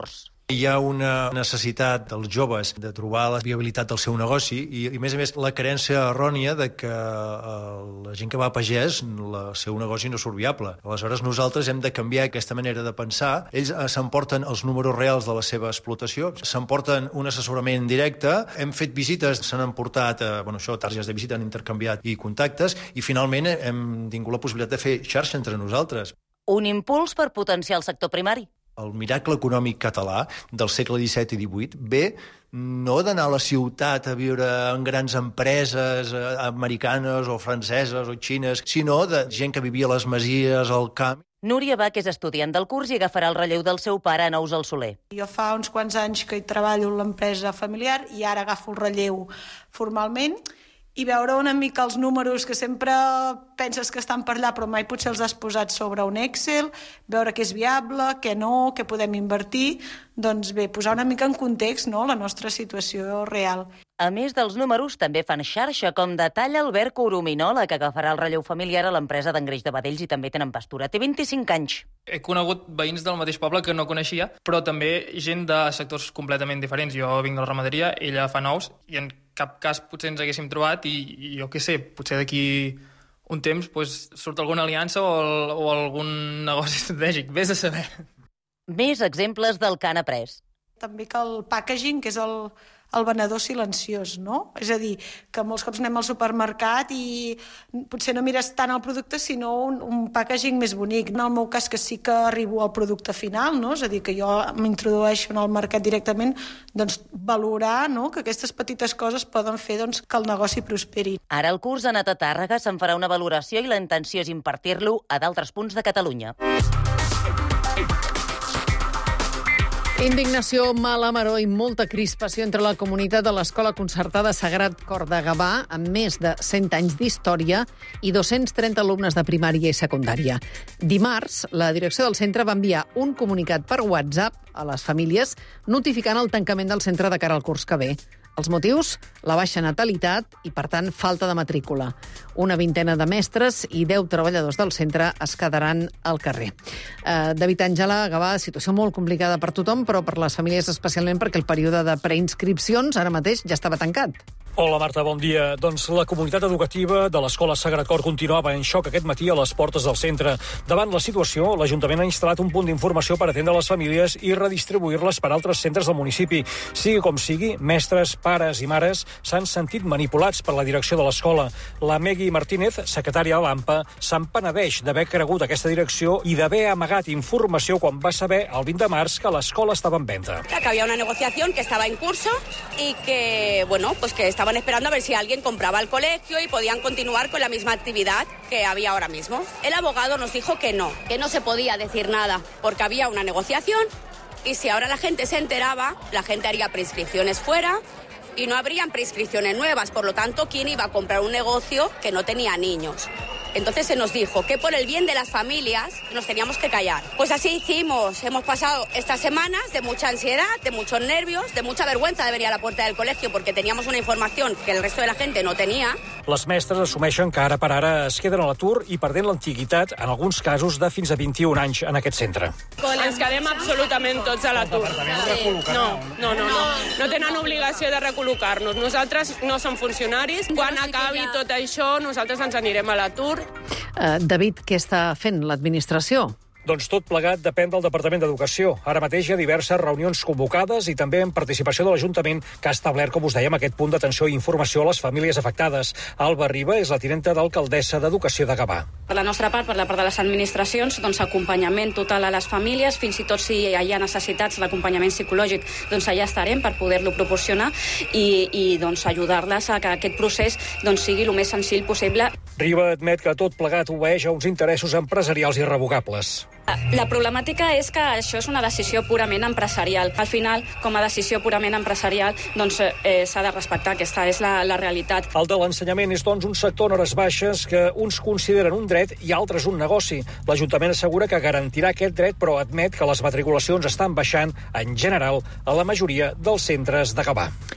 Hi ha una necessitat dels joves de trobar la viabilitat del seu negoci i, i a més a més, la creença errònia de que eh, la gent que va a pagès, el seu negoci no surt viable. Aleshores, nosaltres hem de canviar aquesta manera de pensar. Ells eh, s'emporten els números reals de la seva explotació, s'emporten un assessorament directe, hem fet visites, s'han emportat eh, bueno, això, targetes de visita, han intercanviat i contactes, i finalment hem tingut la possibilitat de fer xarxa entre nosaltres. Un impuls per potenciar el sector primari. El miracle econòmic català del segle disset i divuit ve no d'anar a la ciutat a viure en grans empreses americanes o franceses o xines, sinó de gent que vivia a les masies, al camp. Núria Bach és estudiant del curs i agafarà el relleu del seu pare, Nous al Soler. Jo fa uns quants anys que hi treballo en l'empresa familiar i ara agafo el relleu formalment, i veure una mica els números que sempre penses que estan per allà però mai potser els has posat sobre un Excel, veure què és viable, què no, què podem invertir, doncs bé, posar una mica en context, no?, la nostra situació real. A més dels números, també fan xarxa, com detalla Albert Corominola, que agafarà el relleu familiar a l'empresa d'Engreix de Vedells i també tenen pastura. Té vint-i-cinc anys. He conegut veïns del mateix poble que no coneixia, però també gent de sectors completament diferents. Jo vinc de la ramaderia, ella fa nous, i en cap cas potser ens haguéssim trobat i, i jo què sé, potser d'aquí un temps pues, surt alguna aliança o, o algun negoci estratègic. Vés a saber. Més exemples del que han après. També que el packaging, que és el, el venedor silenciós, no? És a dir, que molts cops anem al supermercat i potser no mires tant el producte, sinó un, un packaging més bonic. En el meu cas, que sí que arribo al producte final, no? És a dir, que jo m'introdueixo en el mercat directament, doncs valorar, no?, que aquestes petites coses poden fer doncs, que el negoci prosperi. Ara el curs ha anat a Tàrrega, se'n farà una valoració i la intenció és impartir-lo a d'altres punts de Catalunya. Indignació, mala maror i molta crispació entre la comunitat de l'Escola Concertada Sagrat Cor de Gavà, amb més de cent anys d'història i dos-cents trenta alumnes de primària i secundària. Dimarts, la direcció del centre va enviar un comunicat per WhatsApp a les famílies notificant el tancament del centre de cara al curs que ve. Els motius? La baixa natalitat i, per tant, falta de matrícula. Una vintena de mestres i deu treballadors del centre es quedaran al carrer. Eh, David Àngela, Gavà, situació molt complicada per tothom, però per les famílies especialment perquè el període de preinscripcions ara mateix ja estava tancat. Hola, Marta, bon dia. Doncs la comunitat educativa de l'Escola Sagrat Cor continuava en xoc aquest matí a les portes del centre. Davant la situació, l'Ajuntament ha instal·lat un punt d'informació per atendre les famílies i redistribuir-les per altres centres del municipi. Sigui com sigui, mestres, pares i mares s'han sentit manipulats per la direcció de l'escola. La Megui Martínez, secretària de l'AMPA, se'n penedeix d'haver cregut aquesta direcció i d'haver amagat informació quan va saber el vint de març que l'escola estava en venda. Que había una negociación que estaba en curso y que, bueno, pues que estaba Estaban esperando a ver si alguien compraba el colegio y podían continuar con la misma actividad que había ahora mismo. El abogado nos dijo que no, que no se podía decir nada porque había una negociación y si ahora la gente se enteraba, la gente haría prescripciones fuera y no habrían prescripciones nuevas. Por lo tanto, ¿quién iba a comprar un negocio que no tenía niños? Entonces se nos dijo que por el bien de las familias nos teníamos que callar. Pues así hicimos. Hemos pasado estas semanas de mucha ansiedad, de muchos nervios, de mucha vergüenza de venir a la puerta del colegio porque teníamos una información que el resto de la gente no tenía. Les mestres assumeixen que ara per ara es queden a l'atur i perdent l'antiguitat, en alguns casos, de fins a vint-i-un anys en aquest centre. Ens quedem absolutament tots a l'atur. Sí. No, no, no, no. No tenen obligació de recol·locar-nos. Nosaltres no som funcionaris. Quan acabi tot això, nosaltres ens anirem a l'atur. Uh, David, què està fent l'administració? Doncs tot plegat depèn del Departament d'Educació. Ara mateix hi ha diverses reunions convocades i també en participació de l'Ajuntament que ha establert, com us dèiem, aquest punt d'atenció i informació a les famílies afectades. Alba Riba és la tinenta d'alcaldessa d'Educació de Gavà. Per la nostra part, per la part de les administracions, doncs acompanyament total a les famílies, fins i tot si hi ha necessitats d'acompanyament psicològic, doncs allà estarem per poder-lo proporcionar i, i doncs ajudar-les a que aquest procés doncs, sigui el més senzill possible. Riba admet que tot plegat obeeix a uns interessos empresarials irrevocables. La problemàtica és que això és una decisió purament empresarial. Al final, com a decisió purament empresarial, doncs eh, s'ha de respectar. Aquesta és la, la realitat. El de l'ensenyament és, doncs, un sector en hores baixes que uns consideren un dret i altres un negoci. L'Ajuntament assegura que garantirà aquest dret, però admet que les matriculacions estan baixant, en general, a la majoria dels centres de Gavà.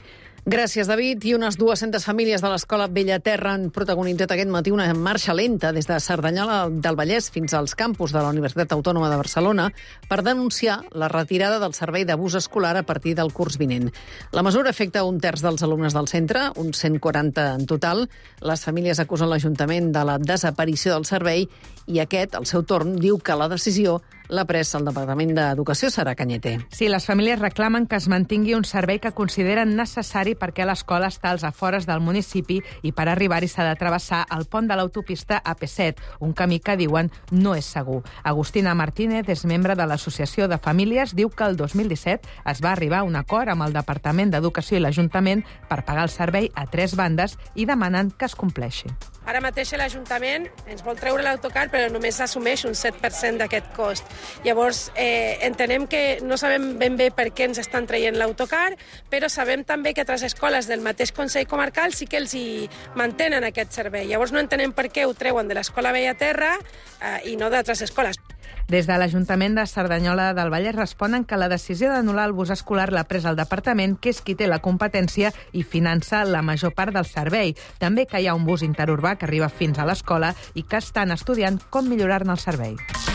Gràcies, David. I unes dues-centes famílies de l'Escola Bellaterra han protagonitzat aquest matí una marxa lenta des de Cerdanyola del Vallès fins als campus de la Universitat Autònoma de Barcelona per denunciar la retirada del servei de bus escolar a partir del curs vinent. La mesura afecta un terç dels alumnes del centre, uns cent quaranta en total. Les famílies acusen l'Ajuntament de la desaparició del servei i aquest, al seu torn, diu que la decisió l'ha pres el Departament d'Educació. Sara Cañete. Sí, les famílies reclamen que es mantingui un servei que consideren necessari perquè l'escola està als afores del municipi i per arribar-hi s'ha de travessar el pont de l'autopista A P set, un camí que diuen no és segur. Agustina Martínez és membre de l'Associació de Famílies, diu que el dos mil disset es va arribar a un acord amb el Departament d'Educació i l'Ajuntament per pagar el servei a tres bandes i demanen que es compleixi. Ara mateix l'Ajuntament ens vol treure l'autocar, però només assumeix un set per cent d'aquest cost. Llavors, eh, entenem que no sabem ben bé per què ens estan traient l'autocar, però sabem també que altres escoles del mateix Consell Comarcal sí que els hi mantenen aquest servei. Llavors no entenem per què ho treuen de l'Escola Bellaterra eh, i no d'altres escoles. Des de l'Ajuntament de Cerdanyola del Vallès responen que la decisió d'anul·lar el bus escolar l'ha pres el departament, que és qui té la competència i finança la major part del servei. També que hi ha un bus interurbà que arriba fins a l'escola i que estan estudiant com millorar-ne el servei.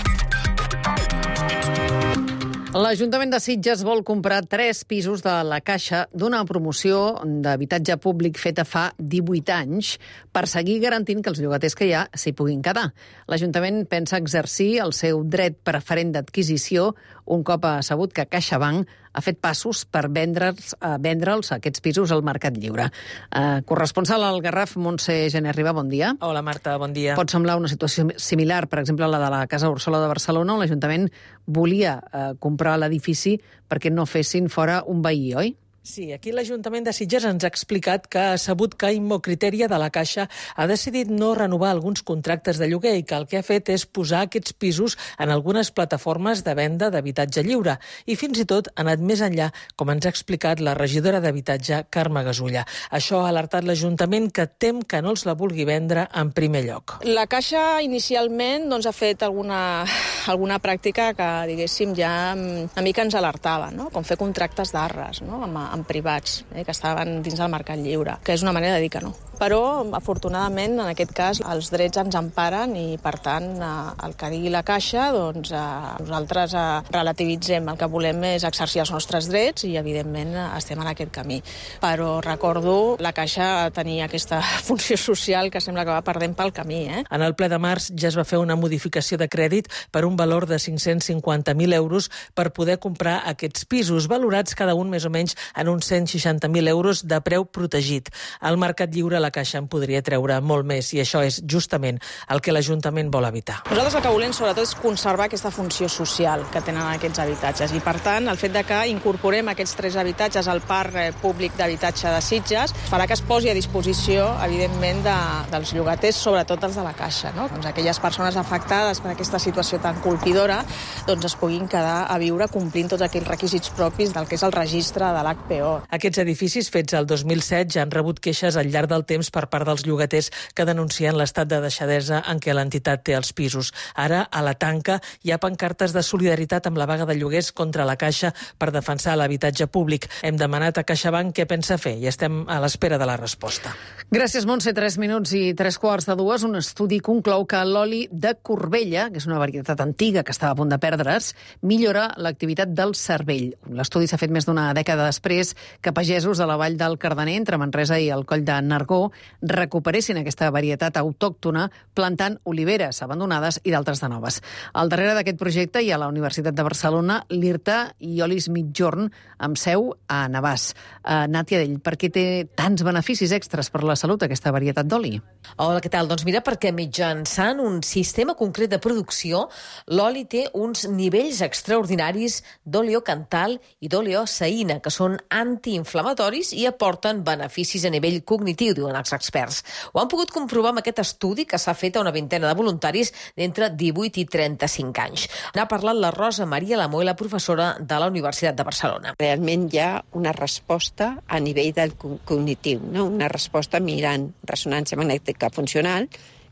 L'Ajuntament de Sitges vol comprar tres pisos de la Caixa d'una promoció d'habitatge públic feta fa divuit anys per seguir garantint que els llogaters que hi ha s'hi puguin quedar. L'Ajuntament pensa exercir el seu dret preferent d'adquisició un cop ha sabut que CaixaBank ha fet passos per vendre'ls, uh, vendre'ls aquests pisos al mercat lliure. Uh, corresponsal al Garraf, Montse Gené Riba, bon dia. Hola, Marta, bon dia. Pot semblar una situació similar, per exemple, a la de la Casa Úrsula de Barcelona, on l'Ajuntament volia uh, comprar l'edifici perquè no fessin fora un veí, oi? Sí, aquí l'Ajuntament de Sitges ens ha explicat que ha sabut que Immocriteria de la Caixa ha decidit no renovar alguns contractes de lloguer i que el que ha fet és posar aquests pisos en algunes plataformes de venda d'habitatge lliure i fins i tot ha anat més enllà, com ens ha explicat la regidora d'Habitatge, Carme Gasulla. Això ha alertat l'Ajuntament, que tem que no els la vulgui vendre en primer lloc. La Caixa inicialment doncs, ha fet alguna, alguna pràctica que, diguéssim, ja una mica ens alertava, no? Com fer contractes d'arres, no? amb en privats, eh, que estaven dins del mercat lliure, que és una manera de dir que no. Però, afortunadament, en aquest cas, els drets ens emparen i, per tant, eh, el que digui la Caixa, doncs, eh, nosaltres eh, relativitzem. El que volem és exercir els nostres drets i, evidentment, estem en aquest camí. Però, recordo, la Caixa tenia aquesta funció social que sembla que va perdent pel camí. Eh? En el ple de març ja es va fer una modificació de crèdit per un valor de cinc-cents cinquanta mil euros per poder comprar aquests pisos, valorats cada un més o menys en uns cent seixanta mil euros de preu protegit. Al mercat lliure la Caixa en podria treure molt més i això és justament el que l'Ajuntament vol evitar. Nosaltres el que volem sobretot és conservar aquesta funció social que tenen aquests habitatges i, per tant, el fet de que incorporem aquests tres habitatges al parc públic d'habitatge de Sitges farà que es posi a disposició, evidentment, de, dels llogaters, sobretot els de la Caixa. No? Doncs aquelles persones afectades per aquesta situació tan colpidora doncs es puguin quedar a viure complint tots aquells requisits propis del que és el registre de l'H P O. Aquests edificis fets el dos mil set ja han rebut queixes al llarg del temps per part dels llogaters que denuncien l'estat de deixadesa en què l'entitat té els pisos. Ara, a la tanca, hi ha pancartes de solidaritat amb la vaga de lloguers contra la Caixa per defensar l'habitatge públic. Hem demanat a CaixaBank què pensa fer i estem a l'espera de la resposta. Gràcies, Montse. Tres minuts i tres quarts de dues. Un estudi conclou que l'oli de Corbella, que és una varietat antiga que estava a punt de perdre's, millora l'activitat del cervell. L'estudi s'ha fet més d'una dècada després que pagesos de la vall del Cardener, entre Manresa i el Coll de Nargó, recuperessin aquesta varietat autòctona plantant oliveres abandonades i d'altres de noves. Al darrere d'aquest projecte hi ha la Universitat de Barcelona, l'IRTA i Olis Mitjorn, amb seu a Navàs. Uh, Nàtia Dell, per què té tants beneficis extres per la salut aquesta varietat d'oli? Hola, què tal? Doncs mira, perquè mitjançant un sistema concret de producció, l'oli té uns nivells extraordinaris d'oliocantal i d'oliosaïna, que són antiinflamatoris i aporten beneficis a nivell cognitiu, diuen els experts. Ho han pogut comprovar amb aquest estudi que s'ha fet a una vintena de voluntaris d'entre divuit i trenta-cinc anys. N'ha parlat la Rosa Maria Lamoy, la professora de la Universitat de Barcelona. Realment hi ha una resposta a nivell del cognitiu, no? Una resposta mirant ressonància magnètica funcional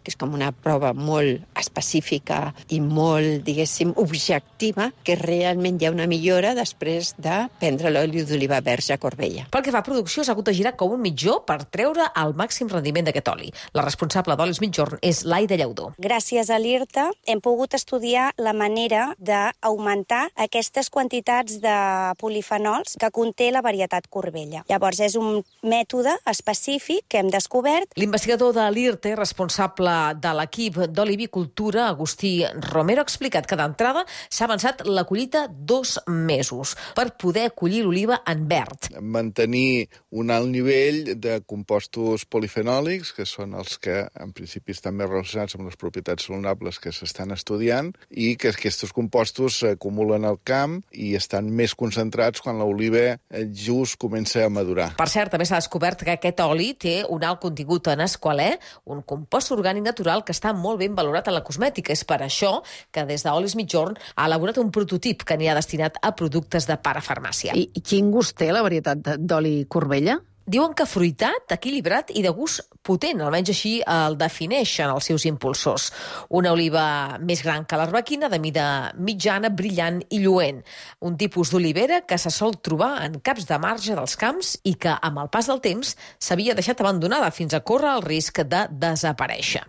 que és com una prova molt específica i molt, diguéssim, objectiva, que realment hi ha una millora després de prendre l'oli d'oliva verge a Corbella. Pel que fa a producció, s'ha hagut de girar com un mitjó per treure el màxim rendiment d'aquest oli. La responsable d'Olis Migjorn és Laida Llaudó. Gràcies a l'I R T A hem pogut estudiar la manera d'augmentar aquestes quantitats de polifenols que conté la varietat Corbella. Llavors, és un mètode específic que hem descobert. L'investigador de l'I R T A, responsable de l'equip d'olivicultura, Agustí Romero, ha explicat que d'entrada s'ha avançat la collita dos mesos per poder collir l'oliva en verd. Mantenir un alt nivell de compostos polifenòlics, que són els que en principi estan més relacionats amb les propietats saludables que s'estan estudiant, i que aquests compostos s'acumulen al camp i estan més concentrats quan l'oliva just comença a madurar. Per cert, també s'ha descobert que aquest oli té un alt contingut en esqualè, un compost orgànic natural que està molt ben valorat en la cosmètica. És per això que des d'Olis Migjorn ha elaborat un prototip que anirà destinat a productes de parafarmàcia. I, i quin gust té la varietat d'oli Corbella? Diuen que fruitat, equilibrat i de gust potent, almenys així el defineixen els seus impulsors. Una oliva més gran que l'arlequina, de mida mitjana, brillant i lluent. Un tipus d'olivera que se sol trobar en caps de marge dels camps i que, amb el pas del temps, s'havia deixat abandonada fins a córrer el risc de desaparèixer.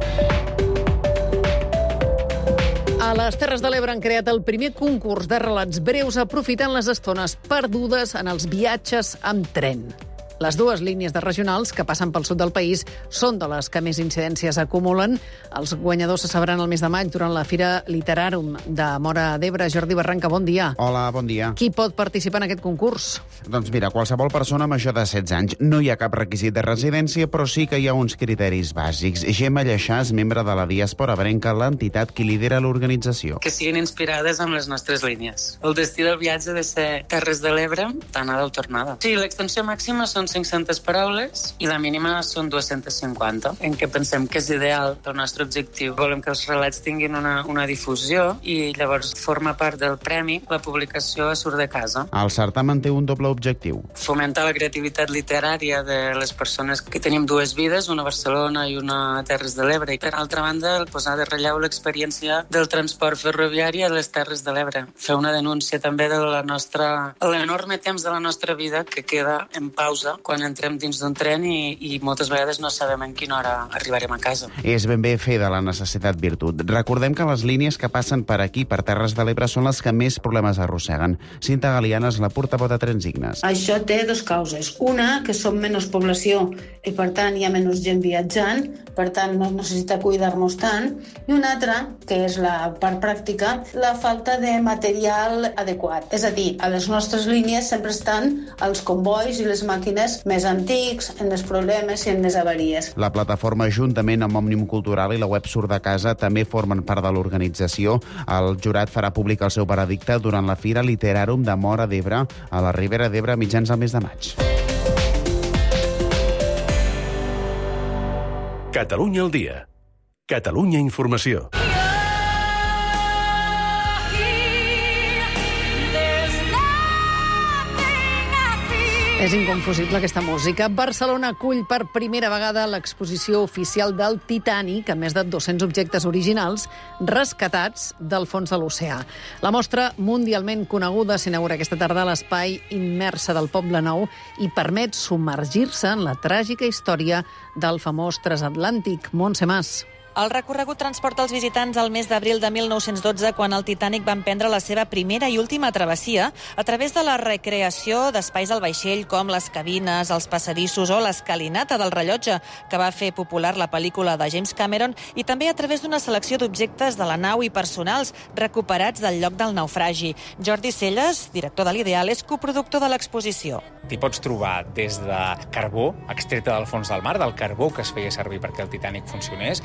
A les Terres de l'Ebre han creat el primer concurs de relats breus aprofitant les estones perdudes en els viatges amb tren. Les dues línies de regionals que passen pel sud del país són de les que més incidències acumulen. Els guanyadors se sabran el mes de maig durant la Fira Literarum de Móra d'Ebre. Jordi Barranca, bon dia. Hola, bon dia. Qui pot participar en aquest concurs? Doncs mira, qualsevol persona major de setze anys. No hi ha cap requisit de residència, però sí que hi ha uns criteris bàsics. Gemma Lleixà és membre de la Diàspora Ebrenca, l'entitat que lidera l'organització. Que siguin inspirades amb les nostres línies. El destí del viatge ha de ser Terres de l'Ebre, d'anada o tornada. Sí, l'extensió màxima són cinc-centes paraules i la mínima són dues-centes cinquanta, en què pensem que és ideal pel nostre objectiu. Volem que els relats tinguin una, una difusió i llavors forma part del premi la publicació a Surt de Casa. El certamen té un doble objectiu. Fomentar la creativitat literària de les persones que tenim dues vides, una a Barcelona i una a Terres de l'Ebre. I per altra banda, el posar de relleu l'experiència del transport ferroviari a les Terres de l'Ebre. Fer una denúncia també de la nostra, l'enorme temps de la nostra vida que queda en pausa quan entrem dins d'un tren i, i moltes vegades no sabem en quina hora arribarem a casa. És ben bé fer de la necessitat virtut. Recordem que les línies que passen per aquí, per Terres de l'Ebre, són les que més problemes arrosseguen. Cinta Galiana és la portaveu de Transignes. Això té dos causes. Una, que som menys població i, per tant, hi ha menys gent viatjant, per tant, no necessita cuidar-nos tant. I una altra, que és la part pràctica, la falta de material adequat. És a dir, a les nostres línies sempre estan els convois i les màquines més antics, en els problemes i en les avaries. La plataforma, juntament amb Òmnium Cultural i la web Surt de Casa, també formen part de l'organització. El jurat farà públic el seu veredicte durant la Fira Literarum de Móra d'Ebre a la Ribera d'Ebre mitjans al mes de maig. Catalunya al dia. Catalunya Informació. És inconfusible aquesta música. Barcelona acull per primera vegada l'exposició oficial del Titanic, amb més de dos-cents objectes originals rescatats del fons de l'oceà. La mostra, mundialment coneguda, s'inaugura aquesta tarda a l'espai Immersa del Poble Nou i permet submergir-se en la tràgica història del famós transatlàntic. Montse Mas. El recorregut transporta els visitants al mes d'abril de mil nou-cents dotze, quan el Titanic va emprendre la seva primera i última travessia, a través de la recreació d'espais del vaixell, com les cabines, els passadissos o l'escalinata del rellotge, que va fer popular la pel·lícula de James Cameron, i també a través d'una selecció d'objectes de la nau i personals recuperats del lloc del naufragi. Jordi Celles, director de l'Ideal, és coproductor de l'exposició. T'hi pots trobar des de carbó, extreta del fons del mar, del carbó que es feia servir perquè el Titanic funcionés, fins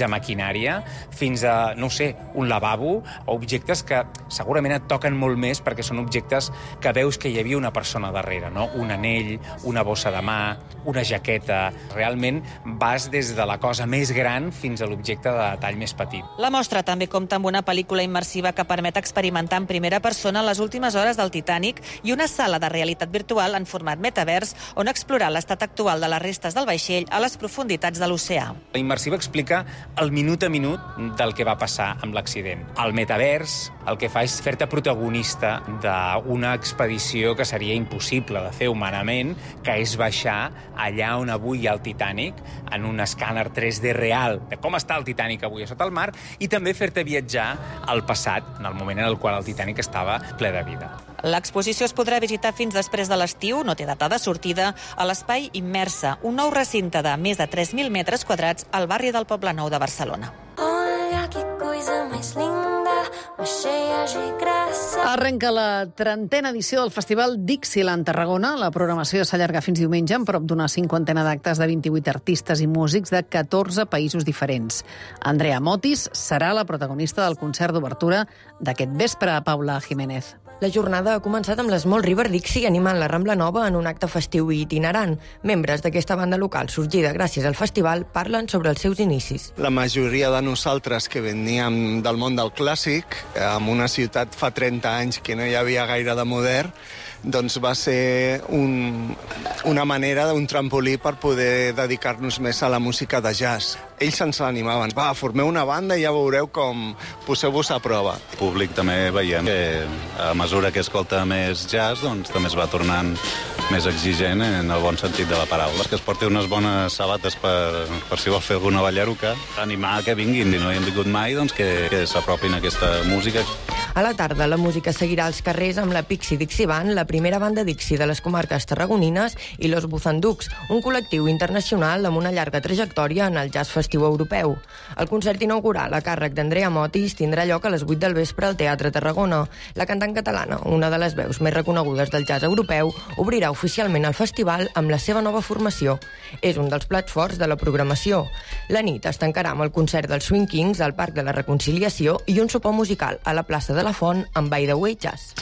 a maquinària, fins a, no sé, un lavabo, o objectes que segurament et toquen molt més perquè són objectes que veus que hi havia una persona darrere, no? Un anell, una bossa de mà, una jaqueta... Realment vas des de la cosa més gran fins a l'objecte de tall més petit. La mostra també compta amb una pel·lícula immersiva que permet experimentar en primera persona les últimes hores del Titanic i una sala de realitat virtual en format metavers on explorar l'estat actual de les restes del vaixell a les profunditats de l'oceà. La immersiva explica el minut a minut del que va passar amb l'accident. El metavers el que fa és fer-te protagonista d'una expedició que seria impossible de fer humanament, que és baixar allà on avui hi ha el Titanic, en un escàner tres D real de com està el Titanic avui a sota el mar, i també fer-te viatjar al passat, en el moment en el qual el Titanic estava ple de vida. L'exposició es podrà visitar fins després de l'estiu, no té data de sortida, a l'Espai Immersa, un nou recinte de més de tres mil metres quadrats al barri del Poblenou de Barcelona. Olha que coisa mais linda, mais cheia de graça. Arrenca la trentena edició del Festival Dixieland Tarragona. La programació s'allarga fins diumenge amb prop d'una cinquantena d'actes de vint-i-vuit artistes i músics de catorze països diferents. Andrea Motis serà la protagonista del concert d'obertura d'aquest vespre a Paula Jiménez. La jornada ha començat amb les Small River Dixie animant la Rambla Nova en un acte festiu i itinerant. Membres d'aquesta banda local sorgida gràcies al festival parlen sobre els seus inicis. La majoria de nosaltres que veníem del món del clàssic, en una ciutat fa trenta anys que no hi havia gaire de modern, doncs va ser un, una manera, un trampolí per poder dedicar-nos més a la música de jazz. Ells ens l'animaven. Va, formeu una banda i ja veureu com poseu-vos a prova. El públic també veiem que a mesura que escolta més jazz, doncs també es va tornant més exigent en el bon sentit de la paraula. Que es porti unes bones sabates per, per si vol fer alguna ballaruca, animar que vinguin, i no hi han vingut mai, doncs que, que s'apropin a aquesta música. A la tarda, la música seguirà als carrers amb la Pixie Dixie Band, la primera banda Dixie de les comarques tarragonines, i Los Buzanducs, un col·lectiu internacional amb una llarga trajectòria en el jazz festiu europeu. El concert inaugural a càrrec d'Andrea Motis tindrà lloc a les vuit del vespre al Teatre Tarragona. La cantant catalana, una de les veus més reconegudes del jazz europeu, obrirà oficialment el festival amb la seva nova formació. És un dels plats forts de la programació. La nit es tancarà amb el concert dels Swing Kings al Parc de la Reconciliació i un sopar musical a la plaça de la Font amb By the Way Jazz.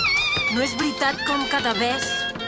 No és veritat com cada ves...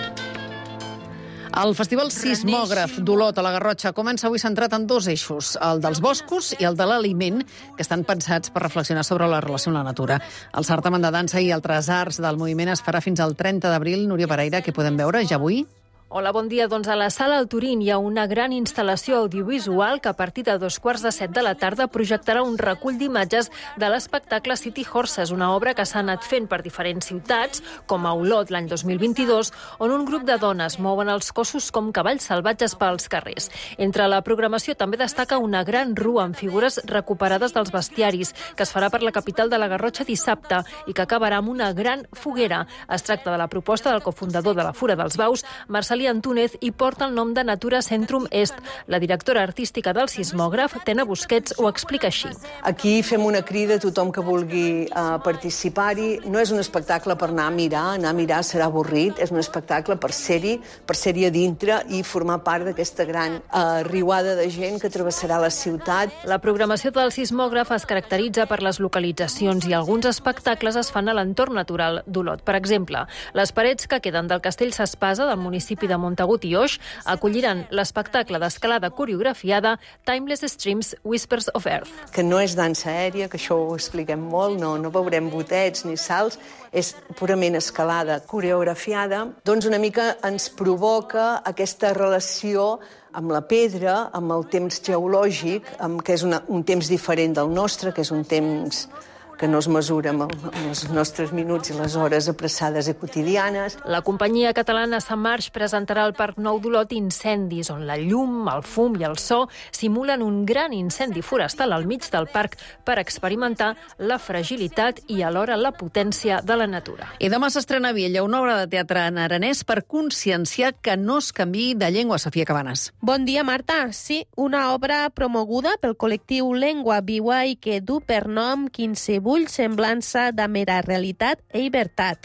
El Festival Sismògraf d'Olot a la Garrotxa comença avui centrat en dos eixos, el dels boscos i el de l'aliment, que estan pensats per reflexionar sobre la relació amb la natura. El certamen de dansa i altres arts del moviment es farà fins al trenta d'abril. Núria Pereira, què podem veure ja avui? Hola, bon dia. Doncs a la Sala El Turín hi ha una gran instal·lació audiovisual que a partir de dos quarts de set de la tarda projectarà un recull d'imatges de l'espectacle City Horses, una obra que s'ha anat fent per diferents ciutats, com a Olot l'any dos mil vint-i-dos, on un grup de dones mouen els cossos com cavalls salvatges pels carrers. Entre la programació també destaca una gran rua amb figures recuperades dels bestiaris, que es farà per la capital de la Garrotxa dissabte i que acabarà amb una gran foguera. Es tracta de la proposta del cofundador de la Fura dels Baus, Marcelí Antúnez, i porta el nom de Natura Centrum Est. La directora artística del Sismògraf, Tena Busquets, ho explica així. Aquí fem una crida a tothom que vulgui uh, participar-hi. No és un espectacle per anar a mirar, anar a mirar serà avorrit, és un espectacle per ser-hi, per ser-hi a dintre i formar part d'aquesta gran uh, riuada de gent que travessarà la ciutat. La programació del Sismògraf es caracteritza per les localitzacions i alguns espectacles es fan a l'entorn natural d'Olot. Per exemple, les parets que queden del Castell S'Espasa, del municipi de Montagut i Oix, acolliran l'espectacle d'escalada coreografiada Timeless Streams Whispers of Earth. Que no és dansa aèria, que això ho expliquem molt, no, no veurem botets ni salts, és purament escalada coreografiada. Doncs una mica ens provoca aquesta relació amb la pedra, amb el temps geològic, amb, que és una, un temps diferent del nostre, que és un temps que no es mesura amb, el, amb els nostres minuts i les hores apressades i quotidianes. La companyia catalana Samarch presentarà al Parc Nou d'Olot incendis, on la llum, el fum i el so simulen un gran incendi forestal al mig del parc per experimentar la fragilitat i alhora la potència de la natura. I demà s'estrena a Viella una obra de teatre en aranès per conscienciar que no es canviï de llengua. Sofia Cabanes. Bon dia, Marta. Sí, una obra promoguda pel col·lectiu Lengua Viua i que du per nom quinze vull semblança de mera realitat i veritat.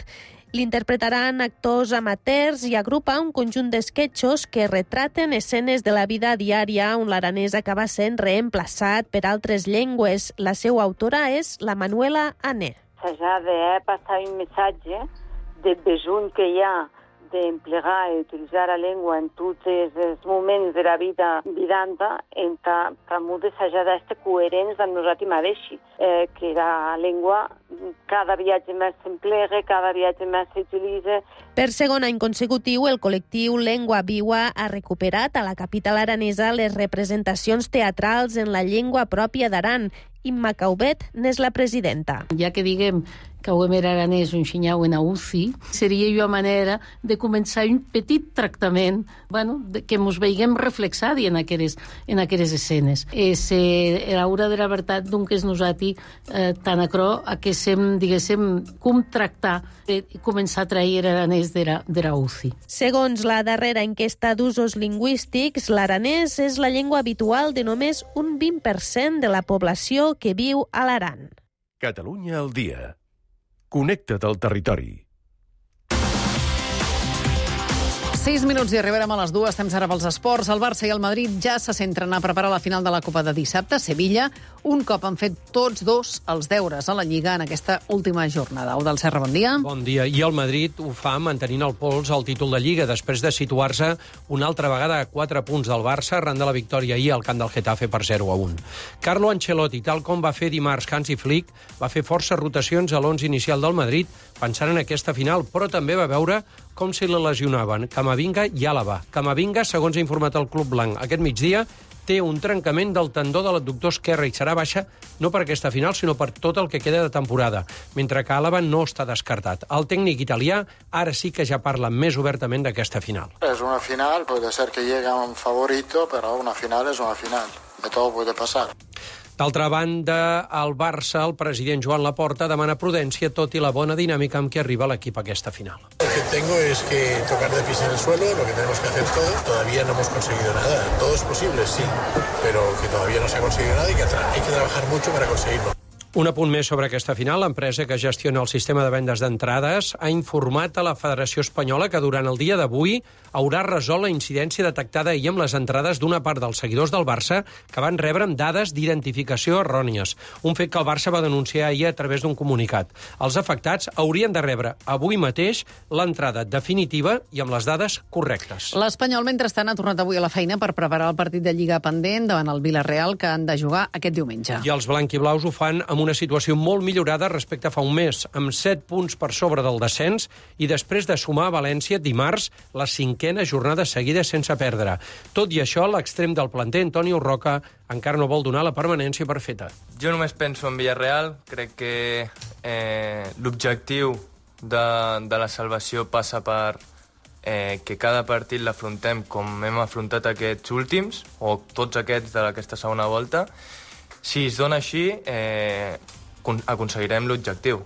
L'interpretaran actors amateurs i agrupa un conjunt d'esquetxos que retraten escenes de la vida diària on l'aranès acaba sent reemplaçat per altres llengües. La seva autora és la Manuela Ané. S'ha de passar un missatge de besoin que hi ha d'emplegar i utilitzar la llengua en tots els moments de la vida vidanta, en que hem d'assajar d'estar coherents amb nosaltres mateixos, eh, que la llengua cada viatge més s'emplega, cada viatge més s'utilitza. Per segon any consecutiu, el col·lectiu Llengua Viva ha recuperat a la capital aranesa les representacions teatrals en la llengua pròpia d'Aran. Imma Caubet n'és la presidenta. Ja que diguem que ho era aranès un xinyau en auci, seria una manera de començar un petit tractament, bueno, de, que ens veiguem reflexats en aquelles, en aquelles escenes. És eh, l'hora de la veritat d'un que és nosaltres eh, tan acrò a que sem, diguéssim, com tractar i eh, començar a trair aranès de l'auci. Segons la darrera enquesta d'usos lingüístics, l'aranès és la llengua habitual de només un vint per cent de la població que viu a l'Aran. Catalunya al dia. Connecta't al territori. Sis minuts i arribarem a les dues. Temps ara pels esports. El Barça i el Madrid ja se centren a preparar la final de la Copa de dissabte a Sevilla, un cop han fet tots dos els deures a la Lliga en aquesta última jornada. Eudald Serra, bon dia. Bon dia. I el Madrid ho fa mantenint el pols al títol de Lliga, després de situar-se una altra vegada a quatre punts del Barça arran de la victòria ahir al camp del Getafe per zero a un. Carlo Ancelotti, tal com va fer dimarts Hansi Flick, va fer forces rotacions a l'onze inicial del Madrid pensant en aquesta final, però també va veure com si la lesionaven Camavinga i Àlava. Camavinga, segons ha informat el Club Blanc aquest migdia, té un trencament del tendó de l'adductor esquerre i serà baixa no per aquesta final, sinó per tot el que queda de temporada, mentre que Àlava no està descartat. El tècnic italià ara sí que ja parla més obertament d'aquesta final. Es una final, puede ser que llegue un favorito, pero una final es una final. De todo puede pasar. D'altra banda, al Barça, el president Joan Laporta demana prudència tot i la bona dinàmica amb què arriba l'equip a aquesta final. Lo que tengo es que tocar de pies en el suelo, lo que tenemos que hacer todo. Todavía no hemos conseguido nada. Todo es posible, sí, pero que todavía no se ha conseguido nada y que hay que trabajar mucho para conseguirlo. Un apunt més sobre aquesta final. L'empresa que gestiona el sistema de vendes d'entrades ha informat a la Federació Espanyola que durant el dia d'avui haurà resolt la incidència detectada ahir amb les entrades d'una part dels seguidors del Barça que van rebre amb dades d'identificació errònies. Un fet que el Barça va denunciar ahir a través d'un comunicat. Els afectats haurien de rebre avui mateix l'entrada definitiva i amb les dades correctes. L'Espanyol, mentrestant, ha tornat avui a la feina per preparar el partit de Lliga pendent davant el Villarreal, que han de jugar aquest diumenge. I els blanquiblaus ho fan amb una situació molt millorada respecte a fa un mes, amb set punts per sobre del descens i després de sumar a València dimarts la cinquena jornada seguida sense perdre. Tot i això, l'extrem del planter, Antonio Roca, encara no vol donar la permanència per feta. Jo només penso en Villarreal. Crec que eh, l'objectiu de, de la salvació passa per eh, que cada partit l'afrontem com hem afrontat aquests últims, o tots aquests d'aquesta segona volta. Si es dona així, eh, aconseguirem l'objectiu.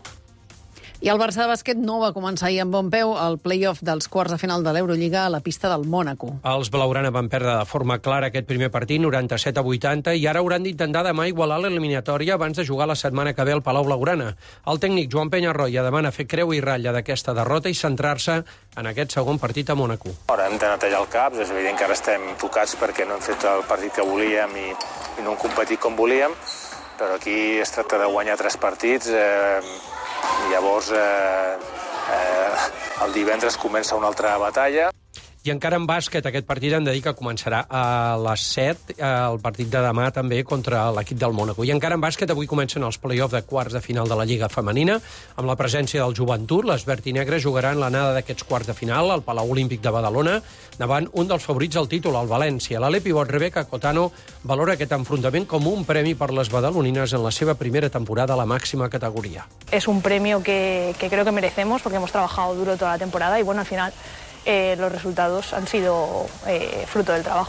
I el Barça de bàsquet no va començar ahir amb bon peu el play-off dels quarts de final de l'Eurolliga a la pista del Mònaco. Els blaugrana van perdre de forma clara aquest primer partit, noranta-set a vuitanta, i ara hauran d'intentar demà igualar l'eliminatòria abans de jugar la setmana que ve al Palau Blaugrana. El tècnic Joan Peñarroya demana fer creu i ratlla d'aquesta derrota i centrar-se en aquest segon partit a Mònaco. Ara hem de netejar el cap, és evident que ara estem tocats perquè no hem fet el partit que volíem i, i no hem competit com volíem, però aquí es tracta de guanyar tres partits, eh, i llavors eh, eh, el divendres comença una altra batalla. I encara en bàsquet, aquest partit hem de dir que començarà a les set, el partit de demà també contra l'equip del Mònaco. I encara en bàsquet, avui comencen els play-off de quarts de final de la Lliga Femenina, amb la presència del Joventut. Les verd i negres jugaran l'anada d'aquests quarts de final al Palau Olímpic de Badalona, davant un dels favorits al títol, el València. L'Ale Pivot Rebeca Cotano valora aquest enfrontament com un premi per les badalonines en la seva primera temporada a la màxima categoria. Es un premio que, que creo que merecemos porque hemos trabajado duro toda la temporada y bueno, al final Eh, los resultados han sido eh, fruto del trabajo, ¿no?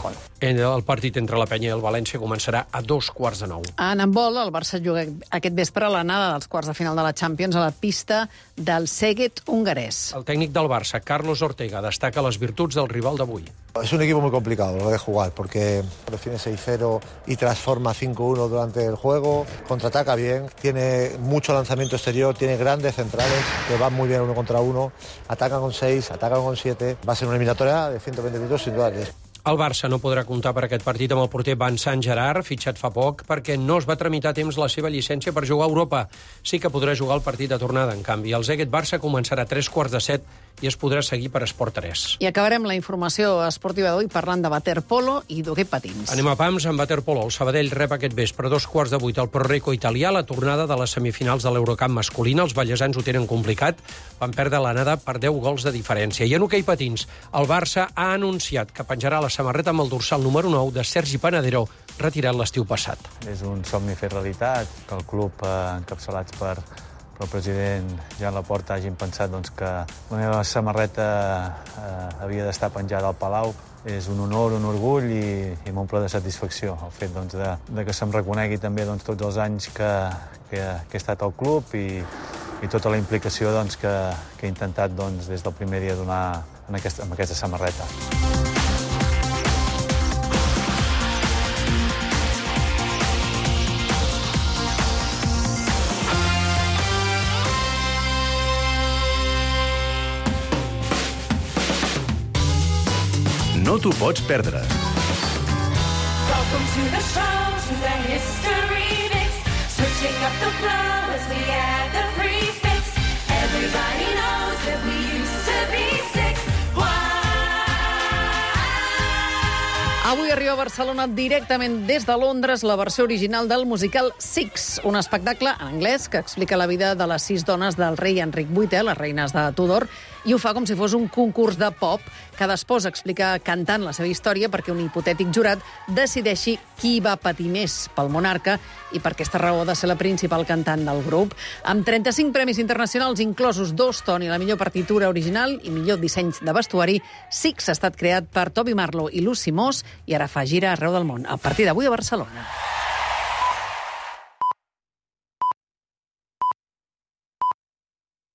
El partit entre la Penya i el València començarà a dos quarts de nou. En handbol, el Barça juga aquest vespre a l'anada dels quarts de final de la Champions a la pista del Szeged hongarès. El tècnic del Barça, Carlos Ortega, destaca les virtuts del rival d'avui. Es un equipo muy complicado lo de jugar porque defiende seis cero y transforma cinco uno durante el juego, contraataca bien, tiene mucho lanzamiento exterior, tiene grandes centrales que van muy bien uno contra uno, atacan con seis, atacan con siete, va a ser una eliminatoria de ciento veinte minutos sin duda. El Barça no podrà comptar per aquest partit amb el porter Vincent Gerard, fitxat fa poc, perquè no es va tramitar a temps la seva llicència per jugar a Europa. Sí que podrà jugar el partit de tornada, en canvi. El Szeged Barça començarà a tres quarts de set i es podrà seguir per Esport tres. I acabarem la informació esportiva d'avui parlant de waterpolo i d'hoquei patins. Anem a pams amb waterpolo. El Sabadell rep aquest vespre dos quarts de vuit al Pro Reco italià, la tornada de les semifinals de l'Eurocup masculina. Els ballesans ho tenen complicat. Van perdre l'anada per deu gols de diferència. I en hoquei patins, el Barça ha anunciat que penjarà la samarreta amb el dorsal número nou de Sergi Panadero, retirat l'estiu passat. És un somni fet realitat, que el club, eh, encapçalats per, per el president Joan Laporta, hagin pensat doncs, que la meva samarreta eh, havia d'estar penjada al Palau. És un honor, un orgull i, i m'omple de satisfacció el fet doncs, de, de que se'm reconegui també doncs, tots els anys que, que, que he estat al club i, i tota la implicació doncs, que, que he intentat doncs, des del primer dia donar en aquesta, en aquesta samarreta. No t'ho pots perdre. Welcome to the show, to the history mix. Switching up the flow as we add the prefix. Everybody knows that we used to be six. Avui arriba a Barcelona directament des de Londres la versió original del musical Six, un espectacle en anglès que explica la vida de les sis dones del rei Enric vuitè, les reines de Tudor, i ho fa com si fos un concurs de pop. Cada esposa explica cantant la seva història perquè un hipotètic jurat decideixi qui va patir més pel monarca i per aquesta raó ha de ser la principal cantant del grup. Amb trenta-cinc premis internacionals, inclosos dos Tony, la millor partitura original i millor disseny de vestuari, Six ha estat creat per Toby Marlowe i Lucy Moss i ara fa gira arreu del món, a partir d'avui a Barcelona.